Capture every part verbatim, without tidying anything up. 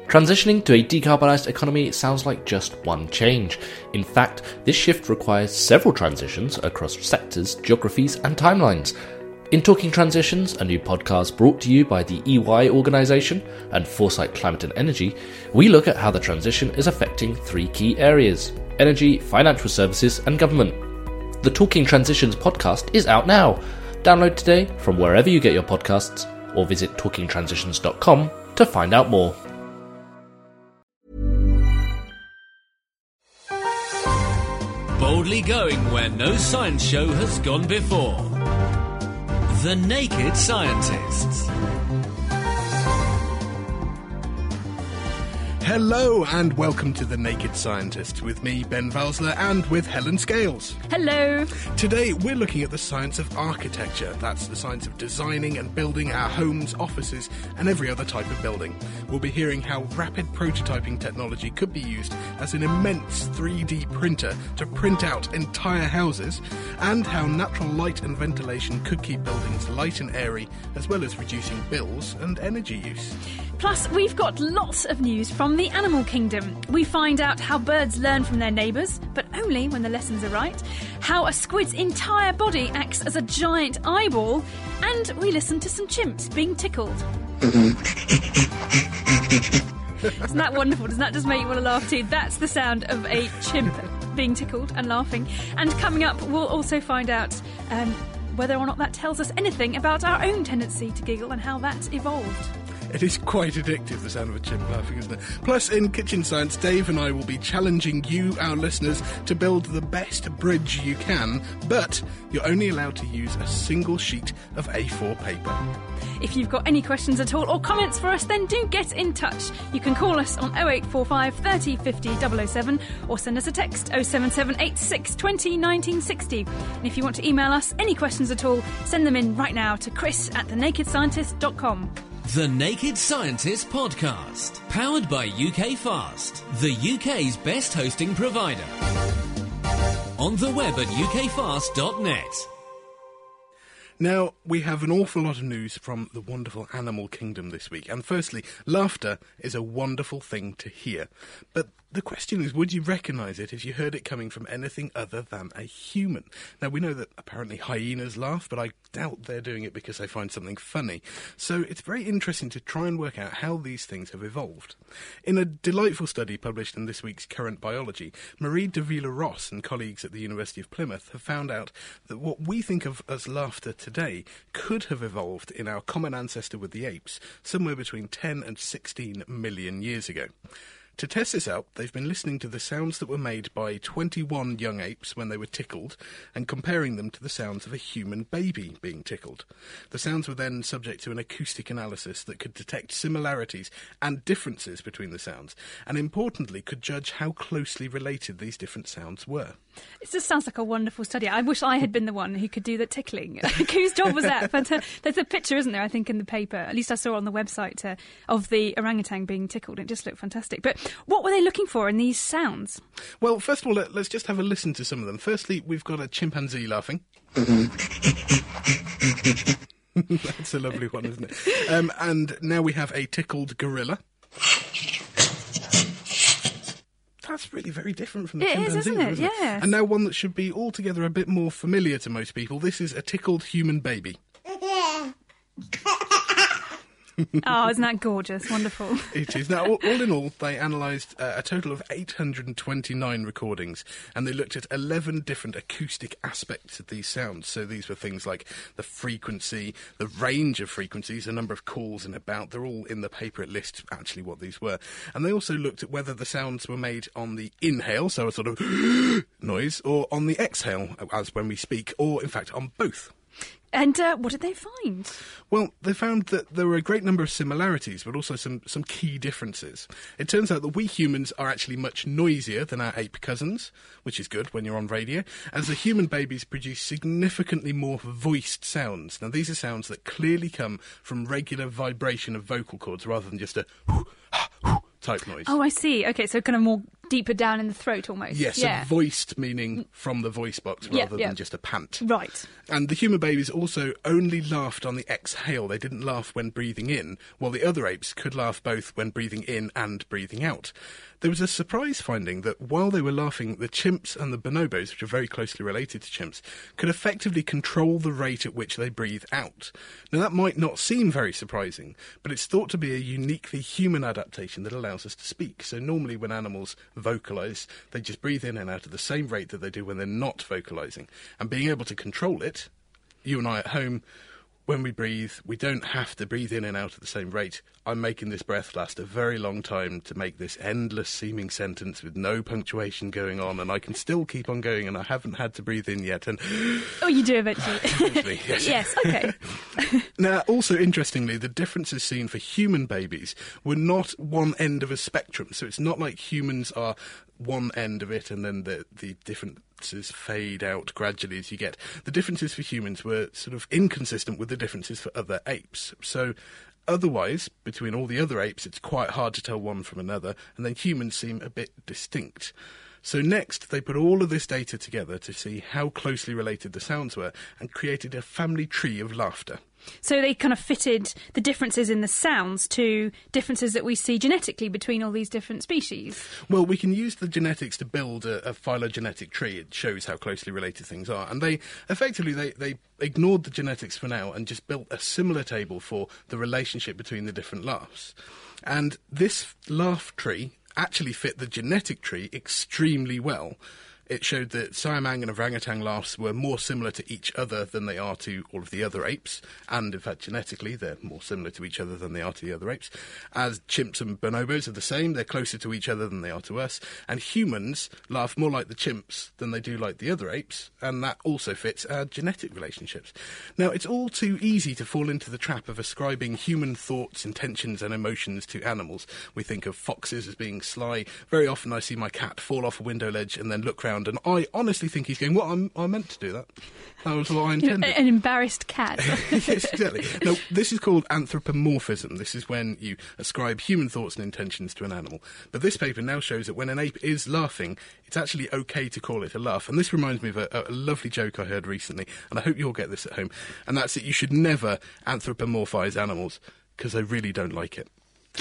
Transitioning to a decarbonised economy sounds like just one change. In fact, this shift requires several transitions across sectors, geographies and timelines. In Talking Transitions, a new podcast brought to you by the E Y organisation and Foresight Climate and Energy, we look at how the transition is affecting three key areas: energy, financial services and government. The Talking Transitions podcast is out now. Download today from wherever you get your podcasts or visit talking transitions dot com to find out more. Boldly going where no science show has gone before. The Naked Scientists. Hello and welcome to The Naked Scientists with me, Ben Valsler, and with Helen Scales. Hello. Today we're looking at the science of architecture. That's the science of designing and building our homes, offices and every other type of building. We'll be hearing how rapid prototyping technology could be used as an immense three D printer to print out entire houses, and how natural light and ventilation could keep buildings light and airy, as well as reducing bills and energy use. Plus, we've got lots of news from the animal kingdom. We find out how birds learn from their neighbours, but only when the lessons are right, how a squid's entire body acts as a giant eyeball, and we listen to some chimps being tickled. Isn't that wonderful? Doesn't that just make you want to laugh too? That's the sound of a chimp being tickled and laughing. And coming up, we'll also find out um, whether or not that tells us anything about our own tendency to giggle and how that's evolved. It is quite addictive, the sound of a chimp laughing, isn't it? Plus, in Kitchen Science, Dave and I will be challenging you, our listeners, to build the best bridge you can, but you're only allowed to use a single sheet of A four paper. If you've got any questions at all or comments for us, then do get in touch. You can call us on oh eight four five, thirty, fifty, double oh seven or send us a text oh seven seven, eight six, twenty, nineteen sixty. And if you want to email us any questions at all, send them in right now to chris at the naked scientist dot com. The Naked Scientists podcast, powered by U K Fast, the U K's best hosting provider. On the web at u k fast dot net. Now, we have an awful lot of news from the wonderful animal kingdom this week. And firstly, laughter is a wonderful thing to hear. But the question is, would you recognise it if you heard it coming from anything other than a human? Now, we know that apparently hyenas laugh, but I doubt they're doing it because they find something funny. So it's very interesting to try and work out how these things have evolved. In a delightful study published in this week's Current Biology, Marie de Villa-Ross and colleagues at the University of Plymouth have found out that what we think of as laughter today could have evolved in our common ancestor with the apes somewhere between ten and sixteen million years ago. To test this out, they've been listening to the sounds that were made by twenty-one young apes when they were tickled and comparing them to the sounds of a human baby being tickled. The sounds were then subject to an acoustic analysis that could detect similarities and differences between the sounds, and importantly could judge how closely related these different sounds were. It just sounds like a wonderful study. I wish I had been the one who could do the tickling. Whose job was that? But uh, there's a picture, isn't there, I think, in the paper. At least I saw on the website uh, of the orangutan being tickled. It just looked fantastic. But what were they looking for in these sounds? Well, first of all, let, let's just have a listen to some of them. Firstly, we've got a chimpanzee laughing. That's a lovely one, isn't it? Um, and now we have a tickled gorilla. That's really very different from the it chimpanzee, is, isn't it? isn't it? Yeah. And now one that should be altogether a bit more familiar to most people. This is a tickled human baby. Oh, isn't that gorgeous? Wonderful. It is. Now, all, all in all, they analysed uh, a total of eight hundred twenty-nine recordings, and they looked at eleven different acoustic aspects of these sounds. So these were things like the frequency, the range of frequencies, the number of calls and about. They're all in the paper. It lists actually what these were. And they also looked at whether the sounds were made on the inhale, so a sort of noise, or on the exhale, as when we speak, or in fact on both. And uh, what did they find? Well, they found that there were a great number of similarities, but also some, some key differences. It turns out that we humans are actually much noisier than our ape cousins, which is good when you're on radio, as the human babies produce significantly more voiced sounds. Now, these are sounds that clearly come from regular vibration of vocal cords rather than just a type noise. Oh, I see. Okay, so kind of more deeper down in the throat almost. Yes, yeah. a voiced meaning from the voice box rather Yep, than yep. just a pant. Right. And the human babies also only laughed on the exhale. They didn't laugh when breathing in, while the other apes could laugh both when breathing in and breathing out. There was a surprise finding that while they were laughing, the chimps and the bonobos, which are very closely related to chimps, could effectively control the rate at which they breathe out. Now, that might not seem very surprising, but it's thought to be a uniquely human adaptation that allows us to speak. So normally when animals vocalise, they just breathe in and out at the same rate that they do when they're not vocalising. And being able to control it, you and I at home, when we breathe, we don't have to breathe in and out at the same rate. I'm making this breath last a very long time to make this endless seeming sentence with no punctuation going on, and I can still keep on going, and I haven't had to breathe in yet. And oh, you do eventually. eventually, yes. Yes, okay. Now, also interestingly, the differences seen for human babies were not one end of a spectrum. So it's not like humans are one end of it and then the, the differences fade out gradually as you get. The differences for humans were sort of inconsistent with the differences for other apes. So otherwise, between all the other apes, it's quite hard to tell one from another, and then humans seem a bit distinct. So next, they put all of this data together to see how closely related the sounds were and created a family tree of laughter. So they kind of fitted the differences in the sounds to differences that we see genetically between all these different species. Well, we can use the genetics to build a, a phylogenetic tree. It shows how closely related things are. And they, effectively, they, they ignored the genetics for now and just built a similar table for the relationship between the different laughs. And this laugh tree actually fit the genetic tree extremely well. It showed that Siamang and orangutan laughs were more similar to each other than they are to all of the other apes, and in fact genetically they're more similar to each other than they are to the other apes. As chimps and bonobos are the same, they're closer to each other than they are to us, and humans laugh more like the chimps than they do like the other apes, and that also fits our genetic relationships. Now, it's all too easy to fall into the trap of ascribing human thoughts, intentions and emotions to animals. We think of foxes as being sly. Very often I see my cat fall off a window ledge and then look round, and I honestly think he's going, well, I'm, I meant to do that. That was what I intended. An embarrassed cat. Yes, exactly. Now, this is called anthropomorphism. This is when you ascribe human thoughts and intentions to an animal. But this paper now shows that when an ape is laughing, it's actually okay to call it a laugh. And this reminds me of a, a lovely joke I heard recently, and I hope you'll get this at home, and that's that you should never anthropomorphise animals, because they really don't like it.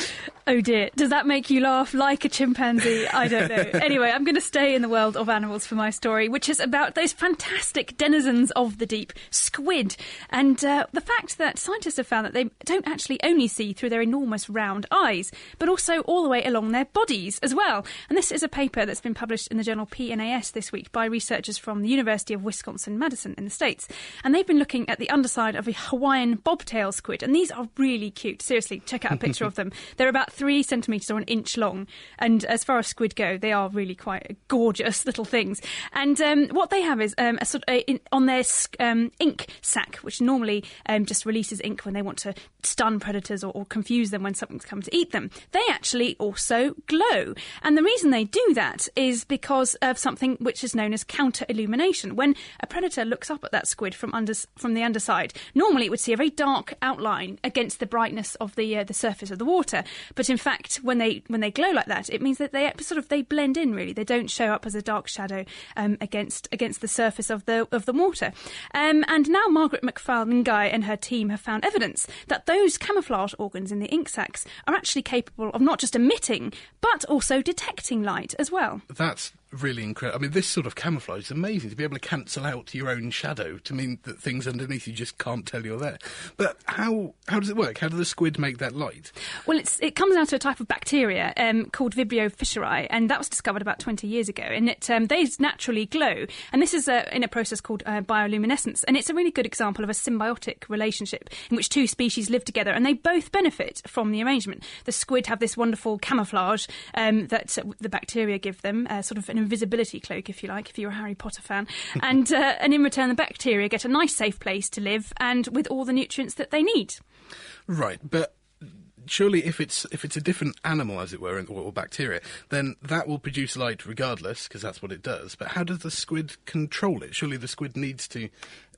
Oh dear, does that make you laugh like a chimpanzee? I don't know. Anyway, I'm going to stay in the world of animals for my story, which is about those fantastic denizens of the deep, squid, and uh, the fact that scientists have found that they don't actually only see through their enormous round eyes, but also all the way along their bodies as well. And this is a paper that's been published in the journal P N A S this week by researchers from the University of Wisconsin-Madison in the States. And they've been looking at the underside of a Hawaiian bobtail squid, and these are really cute. Seriously, check out a picture of them. They're about three centimetres or an inch long, and as far as squid go, they are really quite gorgeous little things. And um, what they have is um, a sort of a, in, on their um, ink sac, which normally um, just releases ink when they want to stun predators or, or confuse them when something's come to eat them. They actually also glow, and the reason they do that is because of something which is known as counter-illumination. When a predator looks up at that squid from under from the underside, normally it would see a very dark outline against the brightness of the uh, the surface of the water. But in fact, when they when they glow like that, it means that they sort of they blend in. Really, they don't show up as a dark shadow um, against against the surface of the of the water. Um, and now Margaret McFarlane-Guy and her team have found evidence that those camouflage organs in the ink sacs are actually capable of not just emitting but also detecting light as well. That's really incredible. I mean, this sort of camouflage is amazing, to be able to cancel out your own shadow, to mean that things underneath you just can't tell you're there. But how how does it work? How do the squid make that light? Well, it's, it comes out of a type of bacteria um, called Vibrio fischeri, and that was discovered about twenty years ago. And it, um, they naturally glow, and this is a, in a process called uh, bioluminescence. And it's a really good example of a symbiotic relationship in which two species live together, and they both benefit from the arrangement. The squid have this wonderful camouflage um, that uh, the bacteria give them, uh, sort of an invisibility cloak, if you like, if you're a Harry Potter fan. and uh, and in return, the bacteria get a nice, safe place to live and with all the nutrients that they need. Right, but surely if it's if it's a different animal, as it were, or, or bacteria, then that will produce light regardless, because that's what it does. But how does the squid control it? Surely the squid needs to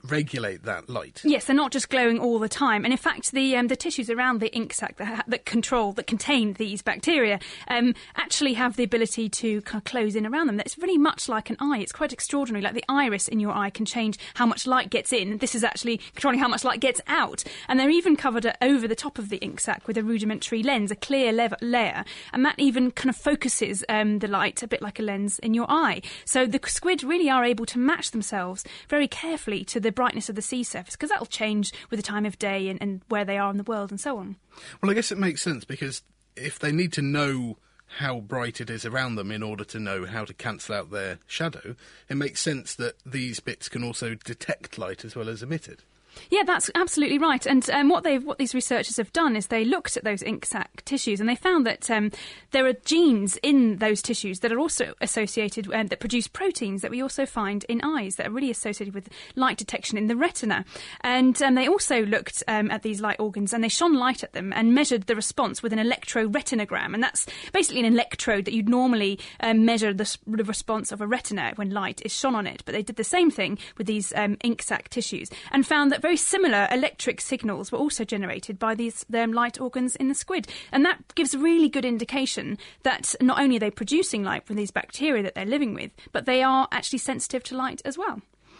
regulate that light. Yes, they're not just glowing all the time. And in fact, the um, the tissues around the ink sac that, ha- that control, that contain these bacteria, um, actually have the ability to kind of close in around them. It's very much like an eye. It's quite extraordinary. Like the iris in your eye can change how much light gets in. This is actually controlling how much light gets out. And they're even covered over the top of the ink sac with a rudimentary lens, a clear le- layer. And that even kind of focuses um, the light a bit like a lens in your eye. So the squid really are able to match themselves very carefully to the brightness of the sea surface, because that will change with the time of day and, and where they are in the world and so on. Well, I guess it makes sense, because if they need to know how bright it is around them in order to know how to cancel out their shadow, it makes sense that these bits can also detect light as well as emit it. Yeah, that's absolutely right. And um, what they've, what these researchers have done is they looked at those ink sac tissues, and they found that um, there are genes in those tissues that are also associated, um, that produce proteins that we also find in eyes that are really associated with light detection in the retina. And um, they also looked um, at these light organs, and they shone light at them and measured the response with an electroretinogram. And that's basically an electrode that you'd normally um, measure the, the response of a retina when light is shone on it. But they did the same thing with these um, ink sac tissues and found that very similar electric signals were also generated by these um, light organs in the squid. And that gives a really good indication that not only are they producing light from these bacteria that they're living with, but they are actually sensitive to light as well.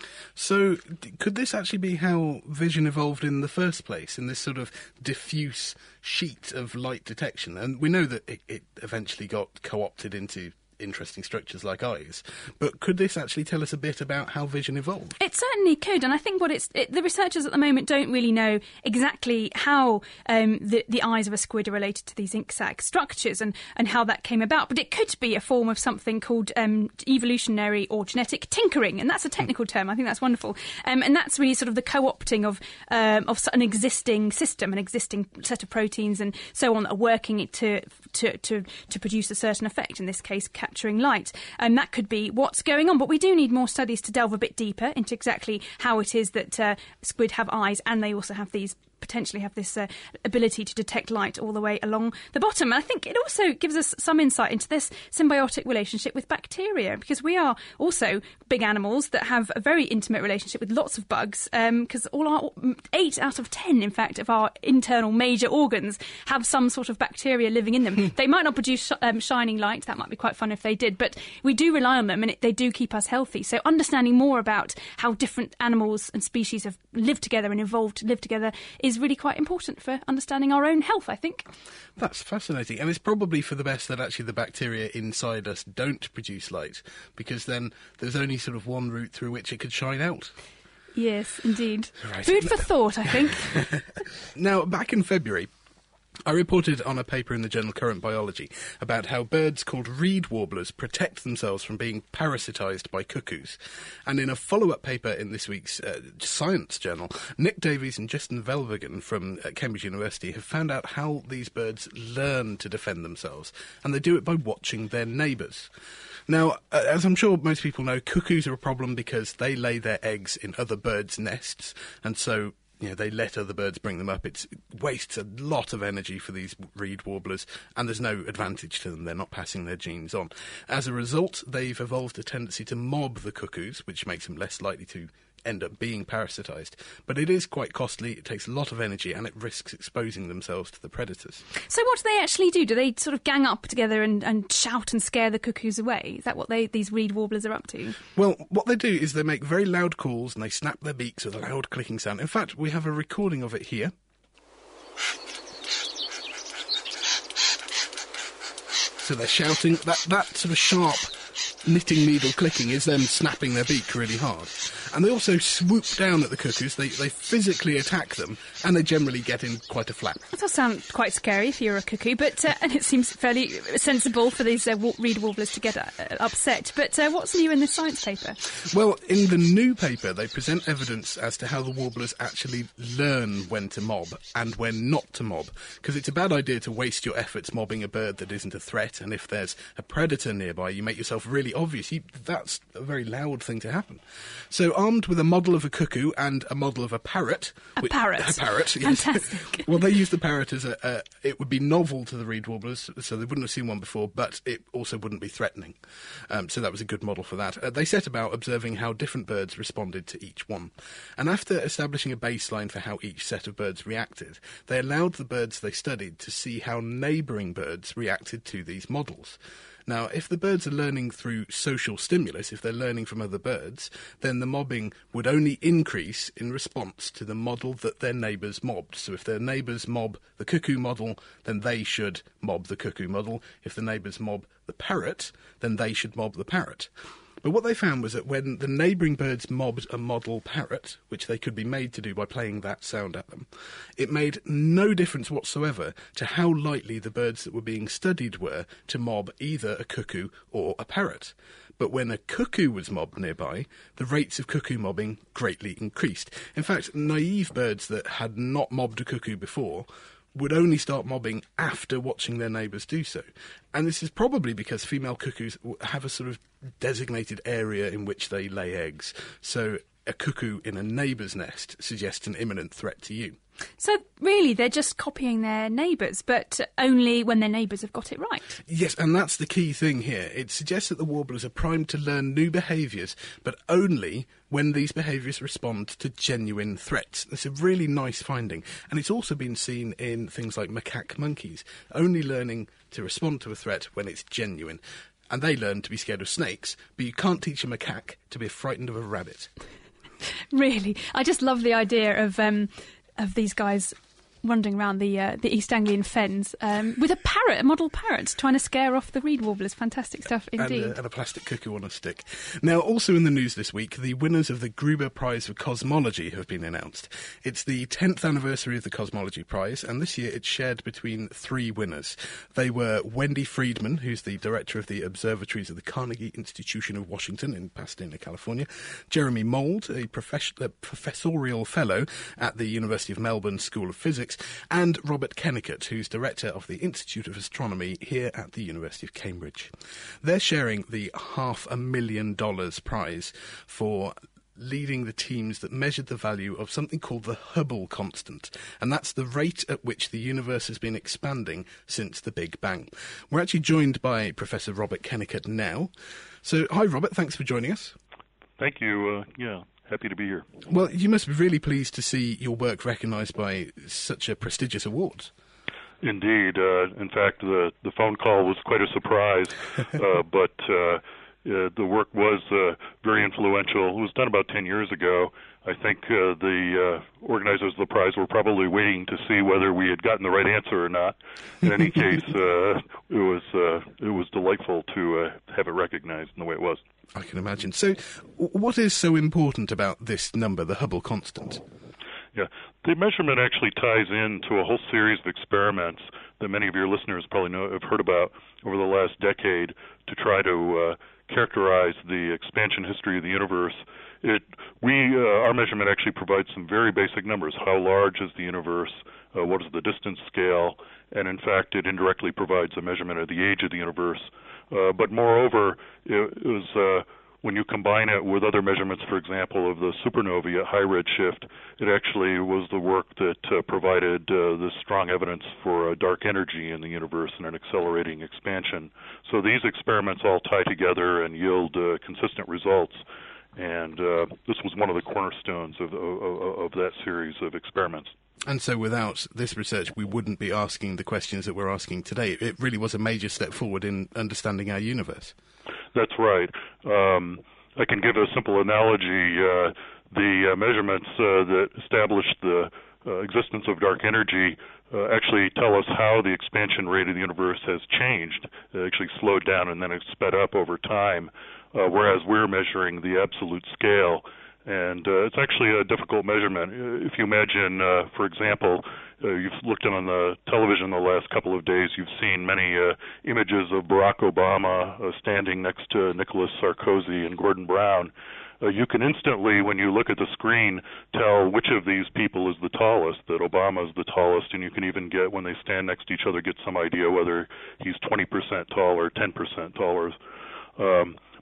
So d- could this actually be how vision evolved in the first place, in this sort of diffuse sheet of light detection? And we know that it, it eventually got co-opted into interesting structures like eyes, but could this actually tell us a bit about how vision evolved? It certainly could, and I think what it's it, the researchers at the moment don't really know exactly how um, the, the eyes of a squid are related to these ink sac structures and, and how that came about, but it could be a form of something called um, evolutionary or genetic tinkering, and that's a technical term. I think that's wonderful, um, and that's really sort of the co-opting of um, of an existing system, an existing set of proteins and so on that are working to to to, to produce a certain effect, in this case capturing light. And that could be what's going on. But we do need more studies to delve a bit deeper into exactly how it is that uh, squid have eyes, and they also have these potentially have this uh, ability to detect light all the way along the bottom. And I think it also gives us some insight into this symbiotic relationship with bacteria, because we are also big animals that have a very intimate relationship with lots of bugs, because um, all our eight out of ten, in fact, of our internal major organs have some sort of bacteria living in them. They might not produce sh- um, shining light. That might be quite fun if they did, but we do rely on them, and it, they do keep us healthy. So understanding more about how different animals and species have lived together and evolved to live together is really quite important for understanding our own health, I think. That's fascinating. And it's probably for the best that actually the bacteria inside us don't produce light, because then there's only sort of one route through which it could shine out. Yes, indeed. Right. Food for thought, I think. Now, back in February, I reported on a paper in the journal Current Biology about how birds called reed warblers protect themselves from being parasitised by cuckoos. And in a follow-up paper in this week's uh, Science journal, Nick Davies and Justin Velbergen from uh, Cambridge University have found out how these birds learn to defend themselves, and they do it by watching their neighbours. Now, uh, as I'm sure most people know, cuckoos are a problem because they lay their eggs in other birds' nests, and so you know, they let other birds bring them up. It's, it wastes a lot of energy for these reed warblers, and there's no advantage to them. They're not passing their genes on. As a result, they've evolved a tendency to mob the cuckoos, which makes them less likely to end up being parasitised. But it is quite costly, it takes a lot of energy, and it risks exposing themselves to the predators. So what do they actually do? Do they sort of gang up together and, and shout and scare the cuckoos away? Is that what they these reed warblers are up to? Well, what they do is they make very loud calls and they snap their beaks with a loud clicking sound. In fact, we have a recording of it here. So they're shouting. That, that sort of sharp knitting needle clicking is them snapping their beak really hard. And they also swoop down at the cuckoos. They they physically attack them, and they generally get in quite a flap. That does sound quite scary if you're a cuckoo, but uh, and it seems fairly sensible for these uh, reed warblers to get uh, upset. But uh, what's new in this science paper? Well, in the new paper, they present evidence as to how the warblers actually learn when to mob and when not to mob. Because it's a bad idea to waste your efforts mobbing a bird that isn't a threat, and if there's a predator nearby, you make yourself really obvious. You, that's a very loud thing to happen. So armed with a model of a cuckoo and a model of a parrot. A which, parrot. A parrot, yes. Fantastic. Well, they used the parrot as a, a... It would be novel to the reed warblers, so they wouldn't have seen one before, but it also wouldn't be threatening. Um, so that was a good model for that. Uh, they set about observing how different birds responded to each one. And after establishing a baseline for how each set of birds reacted, they allowed the birds they studied to see how neighbouring birds reacted to these models. Now, if the birds are learning through social stimulus, if they're learning from other birds, then the mobbing would only increase in response to the model that their neighbours mobbed. So if their neighbours mob the cuckoo model, then they should mob the cuckoo model. If the neighbours mob the parrot, then they should mob the parrot. But what they found was that when the neighbouring birds mobbed a model parrot, which they could be made to do by playing that sound at them, it made no difference whatsoever to how likely the birds that were being studied were to mob either a cuckoo or a parrot. But when a cuckoo was mobbed nearby, the rates of cuckoo mobbing greatly increased. In fact, naive birds that had not mobbed a cuckoo before would only start mobbing after watching their neighbours do so. And this is probably because female cuckoos have a sort of designated area in which they lay eggs. So a cuckoo in a neighbour's nest suggests an imminent threat to you. So really, they're just copying their neighbours, but only when their neighbours have got it right. Yes, and that's the key thing here. It suggests that the warblers are primed to learn new behaviours, but only when these behaviours respond to genuine threats. It's a really nice finding, and it's also been seen in things like macaque monkeys, only learning to respond to a threat when it's genuine. And they learn to be scared of snakes, but you can't teach a macaque to be frightened of a rabbit. Really, I just love the idea of um, of these guys wandering around the uh, the East Anglian fens um, with a parrot, a model parrot, trying to scare off the reed warblers. Fantastic stuff indeed. And, uh, and a plastic cuckoo on a stick. Now, also in the news this week, the winners of the Gruber Prize for Cosmology have been announced. It's the tenth anniversary of the Cosmology Prize, and this year it's shared between three winners. They were Wendy Friedman, who's the director of the observatories of the Carnegie Institution of Washington in Pasadena, California, Jeremy Mould, a, profess- a professorial fellow at the University of Melbourne School of Physics, and Robert Kennicott, who's director of the Institute of Astronomy here at the University of Cambridge. They're sharing the half a million dollars prize for leading the teams that measured the value of something called the Hubble constant, and that's the rate at which the universe has been expanding since the Big Bang. We're actually joined by Professor Robert Kennicott now. So, hi Robert, thanks for joining us. Thank you, uh, yeah. Happy to be here. Well, you must be really pleased to see your work recognised by such a prestigious award. Indeed. Uh, in fact, the, the phone call was quite a surprise, uh, but uh, uh, the work was uh, very influential. It was done about ten years ago. I think uh, the uh, organizers of the prize were probably waiting to see whether we had gotten the right answer or not. In any case, uh, it was uh, it was delightful to uh, have it recognized in the way it was. I can imagine. So, what is so important about this number, the Hubble constant? Yeah, the measurement actually ties into a whole series of experiments that many of your listeners probably know have heard about over the last decade to try to uh, characterize the expansion history of the universe. It, we, uh, our measurement actually provides some very basic numbers. How large is the universe? Uh, what is the distance scale? And in fact, it indirectly provides a measurement of the age of the universe. Uh, but moreover, it, it was uh, when you combine it with other measurements, for example, of the supernovae at high redshift, it actually was the work that uh, provided uh, this strong evidence for uh, dark energy in the universe and an accelerating expansion. So these experiments all tie together and yield uh, consistent results. And uh, this was one of the cornerstones of, of, of that series of experiments. And so without this research, we wouldn't be asking the questions that we're asking today. It really was a major step forward in understanding our universe. That's right. Um, I can give a simple analogy. Uh, the uh, measurements uh, that established the uh, existence of dark energy uh, actually tell us how the expansion rate of the universe has changed. It actually slowed down and then it sped up over time, uh, whereas we're measuring the absolute scale. And uh, it's actually a difficult measurement. If you imagine, uh, for example, uh, you've looked in on the television the last couple of days, you've seen many uh, images of Barack Obama uh, standing next to Nicolas Sarkozy and Gordon Brown. Uh, you can instantly, when you look at the screen, tell which of these people is the tallest, that Obama is the tallest, and you can even get, when they stand next to each other, get some idea whether he's twenty percent taller, ten percent taller. Um,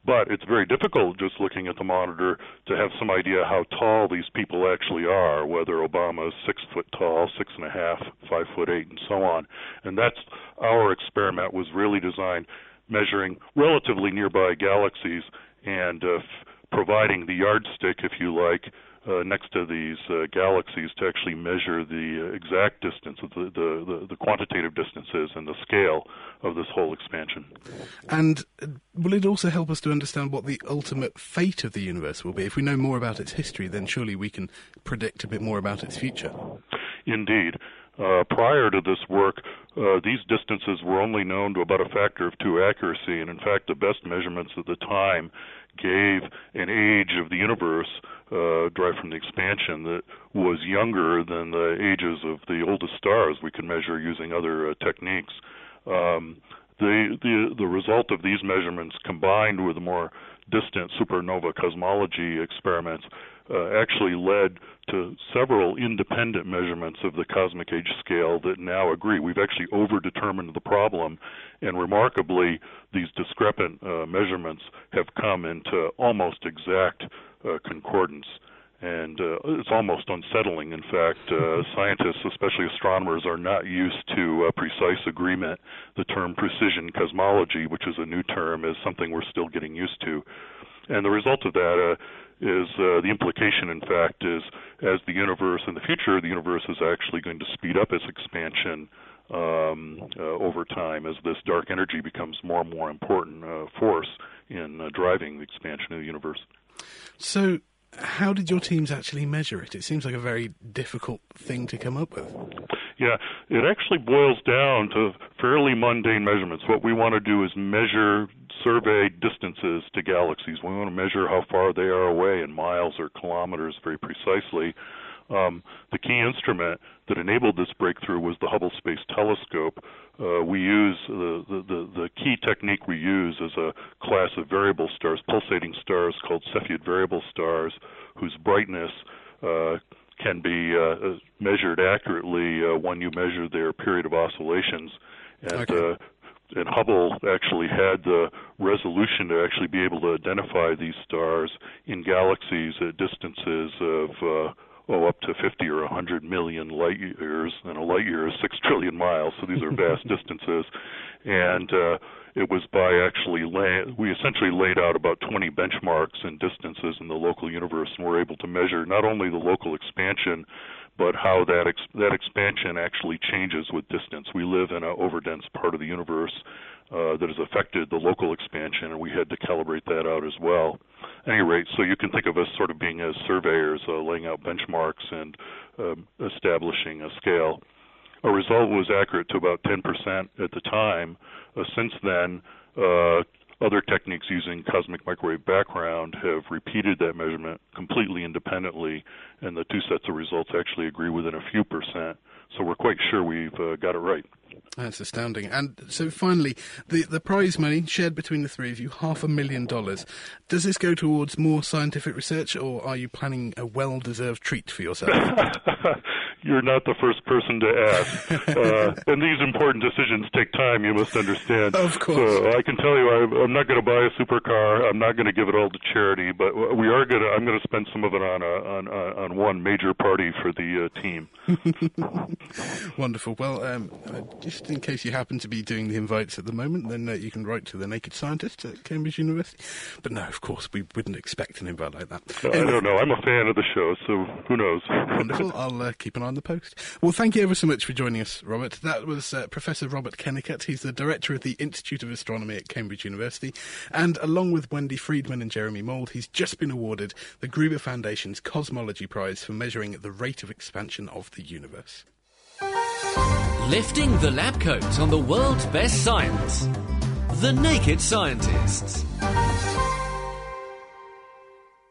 But it's very difficult just looking at the monitor to have some idea how tall these people actually are, whether Obama is six foot tall, six and a half, five foot eight, and so on. And that's our experiment was really designed measuring relatively nearby galaxies and uh, f- providing the yardstick, if you like, Uh, next to these uh, galaxies to actually measure the uh, exact distance, of the, the, the, the quantitative distances and the scale of this whole expansion. And uh, will it also help us to understand what the ultimate fate of the universe will be? If we know more about its history, then surely we can predict a bit more about its future. Indeed. Uh, prior to this work, uh, these distances were only known to about a factor of two accuracy, and in fact the best measurements at the time gave an age of the universe uh, derived from the expansion that was younger than the ages of the oldest stars we could measure using other uh, techniques. Um, the, the, the result of these measurements combined with more distant supernova cosmology experiments uh, actually led to several independent measurements of the cosmic age scale that now agree. We've actually over-determined the problem, and remarkably, these discrepant uh, measurements have come into almost exact uh, concordance. And uh, it's almost unsettling. In fact, uh, scientists, especially astronomers, are not used to uh, precise agreement. The term precision cosmology, which is a new term, is something we're still getting used to. And the result of that uh, is uh, the implication, in fact, is as the universe in the future, the universe is actually going to speed up its expansion um, uh, over time as this dark energy becomes more and more important uh, force in uh, driving the expansion of the universe. So how did your teams actually measure it? It seems like a very difficult thing to come up with. Yeah, it actually boils down to fairly mundane measurements. What we want to do is measure surveyed distances to galaxies. We want to measure how far they are away in miles or kilometers very precisely. Um, the key instrument that enabled this breakthrough was the Hubble Space Telescope. Uh, we use uh, the, the, the key technique we use is a class of variable stars, pulsating stars called Cepheid variable stars, whose brightness uh, can be uh, measured accurately uh, when you measure their period of oscillations. And, okay. uh, and Hubble actually had the resolution to actually be able to identify these stars in galaxies at distances of uh, oh, up to fifty or one hundred million light years, and a light year is six trillion miles, so these are vast distances. And uh, it was by actually, lay- we essentially laid out about twenty benchmarks and distances in the local universe, and we're able to measure not only the local expansion, but how that ex- that expansion actually changes with distance. We live in an overdense part of the universe uh, that has affected the local expansion, and we had to calibrate that out as well. At any rate, so you can think of us sort of being as surveyors, uh, laying out benchmarks and um, establishing a scale. Our result was accurate to about ten percent at the time. Uh, since then, uh, other techniques using cosmic microwave background have repeated that measurement completely independently, and the two sets of results actually agree within a few percent. So we're quite sure we've uh, got it right. That's astounding. And so finally, the, the prize money shared between the three of you, half a million dollars. Does this go towards more scientific research, or are you planning a well-deserved treat for yourself? You're not the first person to ask. Uh, and these important decisions take time, you must understand. Of course. So I can tell you I'm, I'm not going to buy a supercar. I'm not going to give it all to charity, but we are going to, I'm going to spend some of it on a, on, on one major party for the uh, team. Wonderful. Well, um, just in case you happen to be doing the invites at the moment, then uh, you can write to the Naked Scientist at Cambridge University. But no, of course, we wouldn't expect an invite like that. Uh, anyway. I don't know. I'm a fan of the show, so who knows? Wonderful. I'll uh, keep an eye on the post. Well, thank you ever so much for joining us, Robert. That was uh, Professor Robert Kennicott. He's the Director of the Institute of Astronomy at Cambridge University. And along with Wendy Friedman and Jeremy Mould, he's just been awarded the Gruber Foundation's Cosmology Prize for measuring the rate of expansion of the universe. Lifting the lab coat on the world's best science. The Naked Scientists.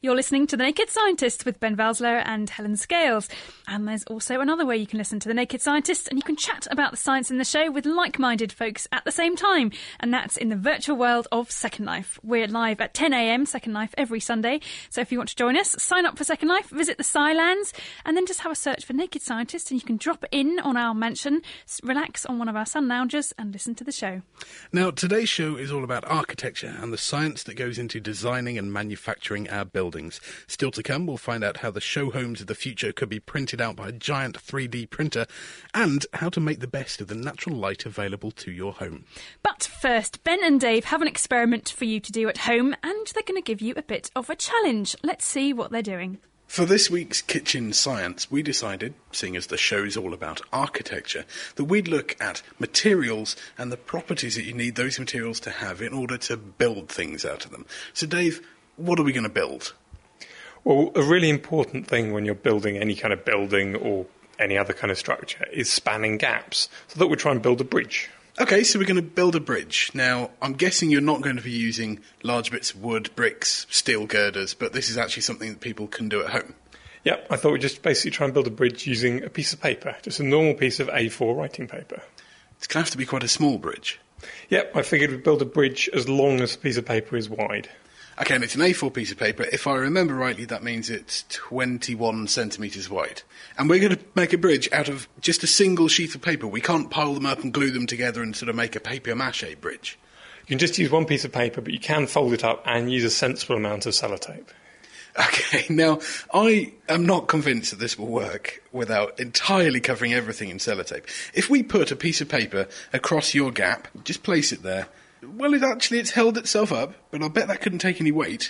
You're listening to The Naked Scientist with Ben Valsler and Helen Scales. And there's also another way you can listen to The Naked Scientist, and you can chat about the science in the show with like-minded folks at the same time. And that's in the virtual world of Second Life. We're live at ten a.m. Second Life every Sunday. So if you want to join us, sign up for Second Life, visit the Scilands, and then just have a search for Naked Scientist, and you can drop in on our mansion, relax on one of our sun loungers, and listen to the show. Now, today's show is all about architecture and the science that goes into designing and manufacturing our buildings. Still to come, we'll find out how the show homes of the future could be printed out by a giant three D printer, and how to make the best of the natural light available to your home. But first, Ben and Dave have an experiment for you to do at home, and they're going to give you a bit of a challenge. Let's see what they're doing. For this week's Kitchen Science, we decided, seeing as the show's all about architecture, that we'd look at materials and the properties that you need those materials to have in order to build things out of them. So, Dave, what are we going to build? Well, a really important thing when you're building any kind of building or any other kind of structure is spanning gaps. So that we try and build a bridge. Okay, so we're going to build a bridge. Now, I'm guessing you're not going to be using large bits of wood, bricks, steel girders, but this is actually something that people can do at home. Yep, I thought we'd just basically try and build a bridge using a piece of paper, just a normal piece of A four writing paper. It's going to have to be quite a small bridge. Yep, I figured we'd build a bridge as long as a piece of paper is wide. Okay, and it's an A four piece of paper. If I remember rightly, that means it's twenty-one centimetres wide. And we're going to make a bridge out of just a single sheet of paper. We can't pile them up and glue them together and sort of make a papier-mâché bridge. You can just use one piece of paper, but you can fold it up and use a sensible amount of sellotape. Okay, now, I am not convinced that this will work without entirely covering everything in sellotape. If we put a piece of paper across your gap, just place it there, well, it actually, it's held itself up, but I bet that couldn't take any weight.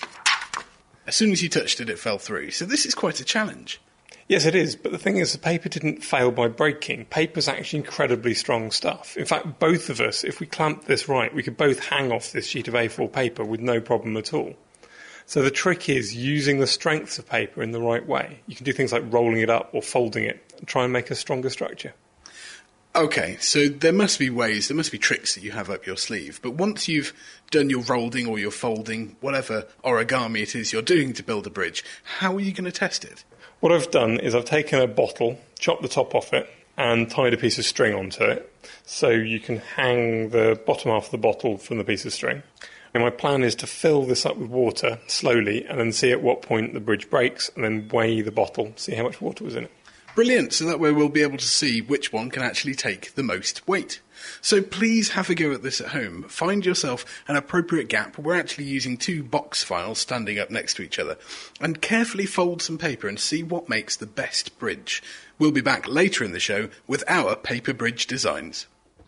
As soon as you touched it, it fell through. So this is quite a challenge. Yes, it is, but the thing is, the paper didn't fail by breaking. Paper's actually incredibly strong stuff. In fact, both of us, if we clamped this right, we could both hang off this sheet of A four paper with no problem at all. So the trick is using the strengths of paper in the right way. You can do things like rolling it up or folding it and try and make a stronger structure. Okay, so there must be ways, there must be tricks that you have up your sleeve. But once you've done your rolling or your folding, whatever origami it is you're doing to build a bridge, how are you going to test it? What I've done is I've taken a bottle, chopped the top off it, and tied a piece of string onto it. So you can hang the bottom half of the bottle from the piece of string. And my plan is to fill this up with water slowly and then see at what point the bridge breaks and then weigh the bottle, see how much water was in it. Brilliant, so that way we'll be able to see which one can actually take the most weight. So please have a go at this at home. Find yourself an appropriate gap. We're actually using two box files standing up next to each other. And carefully fold some paper and see what makes the best bridge. We'll be back later in the show with our paper bridge designs.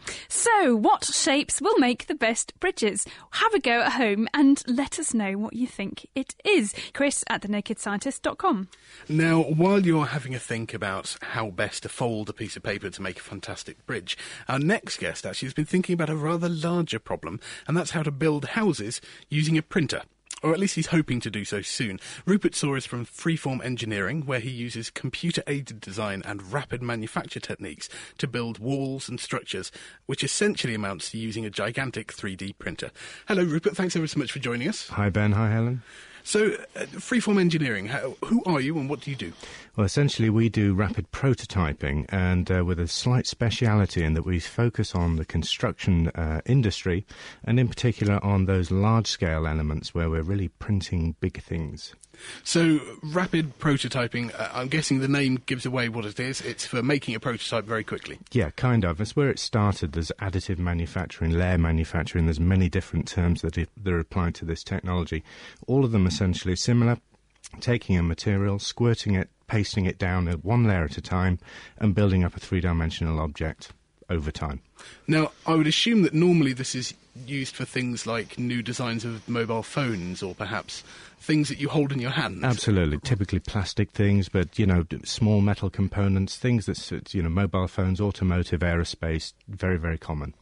So, what shapes will make the best bridges? Have a go at home and let us know what you think it is. Chris at the naked scientist dot com. Now, while you're having a think about how best to fold a piece of paper to make a fantastic bridge, our next guest actually has been thinking about a rather larger problem, and that's how to build houses using a printer. Or at least he's hoping to do so soon. Rupert Saw is from Freeform Engineering, where he uses computer-aided design and rapid manufacture techniques to build walls and structures, which essentially amounts to using a gigantic three D printer. Hello, Rupert. Thanks ever so much for joining us. Hi, Ben. Hi, Helen. So, uh, Freeform Engineering, how, who are you and what do you do? Well, essentially we do rapid prototyping, and uh, with a slight speciality in that we focus on the construction uh, industry, and in particular on those large-scale elements where we're really printing big things. So, rapid prototyping, uh, I'm guessing the name gives away what it is. It's for making a prototype very quickly. Yeah, kind of. That's where it started. There's additive manufacturing, layer manufacturing. There's many different terms that, it, that are applied to this technology. All of them essentially similar. Taking a material, squirting it, pasting it down at one layer at a time, and building up a three-dimensional object over time. Now, I would assume that normally this is used for things like new designs of mobile phones, or perhaps things that you hold in your hand. Absolutely. Typically plastic things, but, you know, small metal components, things that, you know, mobile phones, automotive, aerospace, very, very common.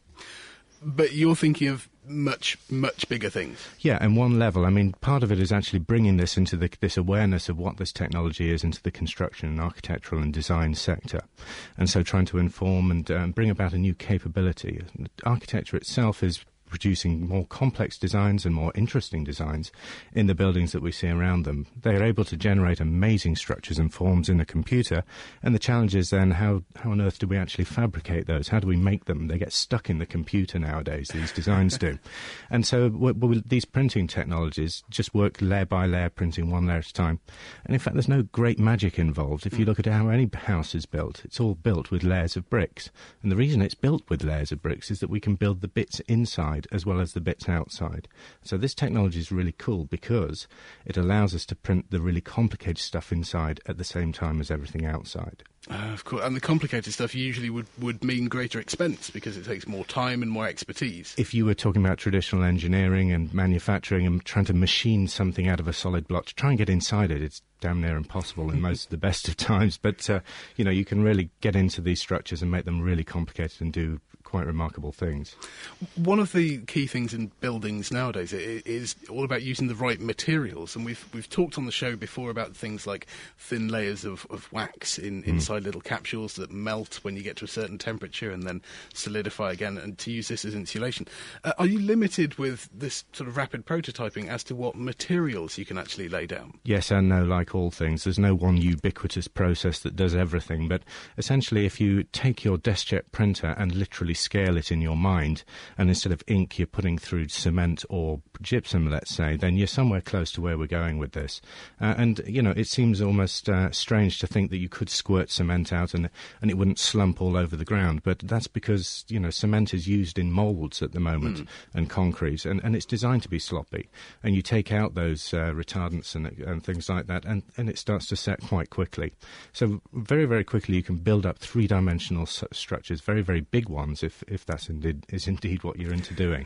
But you're thinking of much, much bigger things. Yeah, and one level. I mean, part of it is actually bringing this into the, this awareness of what this technology is into the construction and architectural and design sector. And so trying to inform and um, bring about a new capability. Architecture itself is producing more complex designs and more interesting designs in the buildings that we see around them. They are able to generate amazing structures and forms in a computer, and the challenge is then how, how on earth do we actually fabricate those? How do we make them? They get stuck in the computer nowadays, these designs do. And so w- w- these printing technologies just work layer by layer, printing one layer at a time. And in fact, there's no great magic involved. If you look at how any house is built, it's all built with layers of bricks. And the reason it's built with layers of bricks is that we can build the bits inside as well as the bits outside. So this technology is really cool because it allows us to print the really complicated stuff inside at the same time as everything outside. Uh, of course, and the complicated stuff usually would, would mean greater expense because it takes more time and more expertise. If you were talking about traditional engineering and manufacturing and trying to machine something out of a solid block, to try and get inside it, it's damn near impossible in most of the best of times. But, uh, you know, you can really get into these structures and make them really complicated and do quite remarkable things. One of the key things in buildings nowadays is all about using the right materials, and we've we've talked on the show before about things like thin layers of, of wax in, inside mm. little capsules that melt when you get to a certain temperature and then solidify again, and to use this as insulation. Uh, are you limited with this sort of rapid prototyping as to what materials you can actually lay down? Yes and no, like all things. There's no one ubiquitous process that does everything, but essentially if you take your DeskJet printer and literally scale it in your mind, and instead of ink you're putting through cement or gypsum, let's say, then you're somewhere close to where we're going with this. Uh, and, you know, it seems almost uh, strange to think that you could squirt cement out and and it wouldn't slump all over the ground, but that's because, you know, cement is used in moulds at the moment mm. and concrete, and, and it's designed to be sloppy. And you take out those uh, retardants and, and things like that, and, and it starts to set quite quickly. So very, very quickly you can build up three-dimensional s- structures, very, very big ones, if if that's indeed is indeed what you're into doing.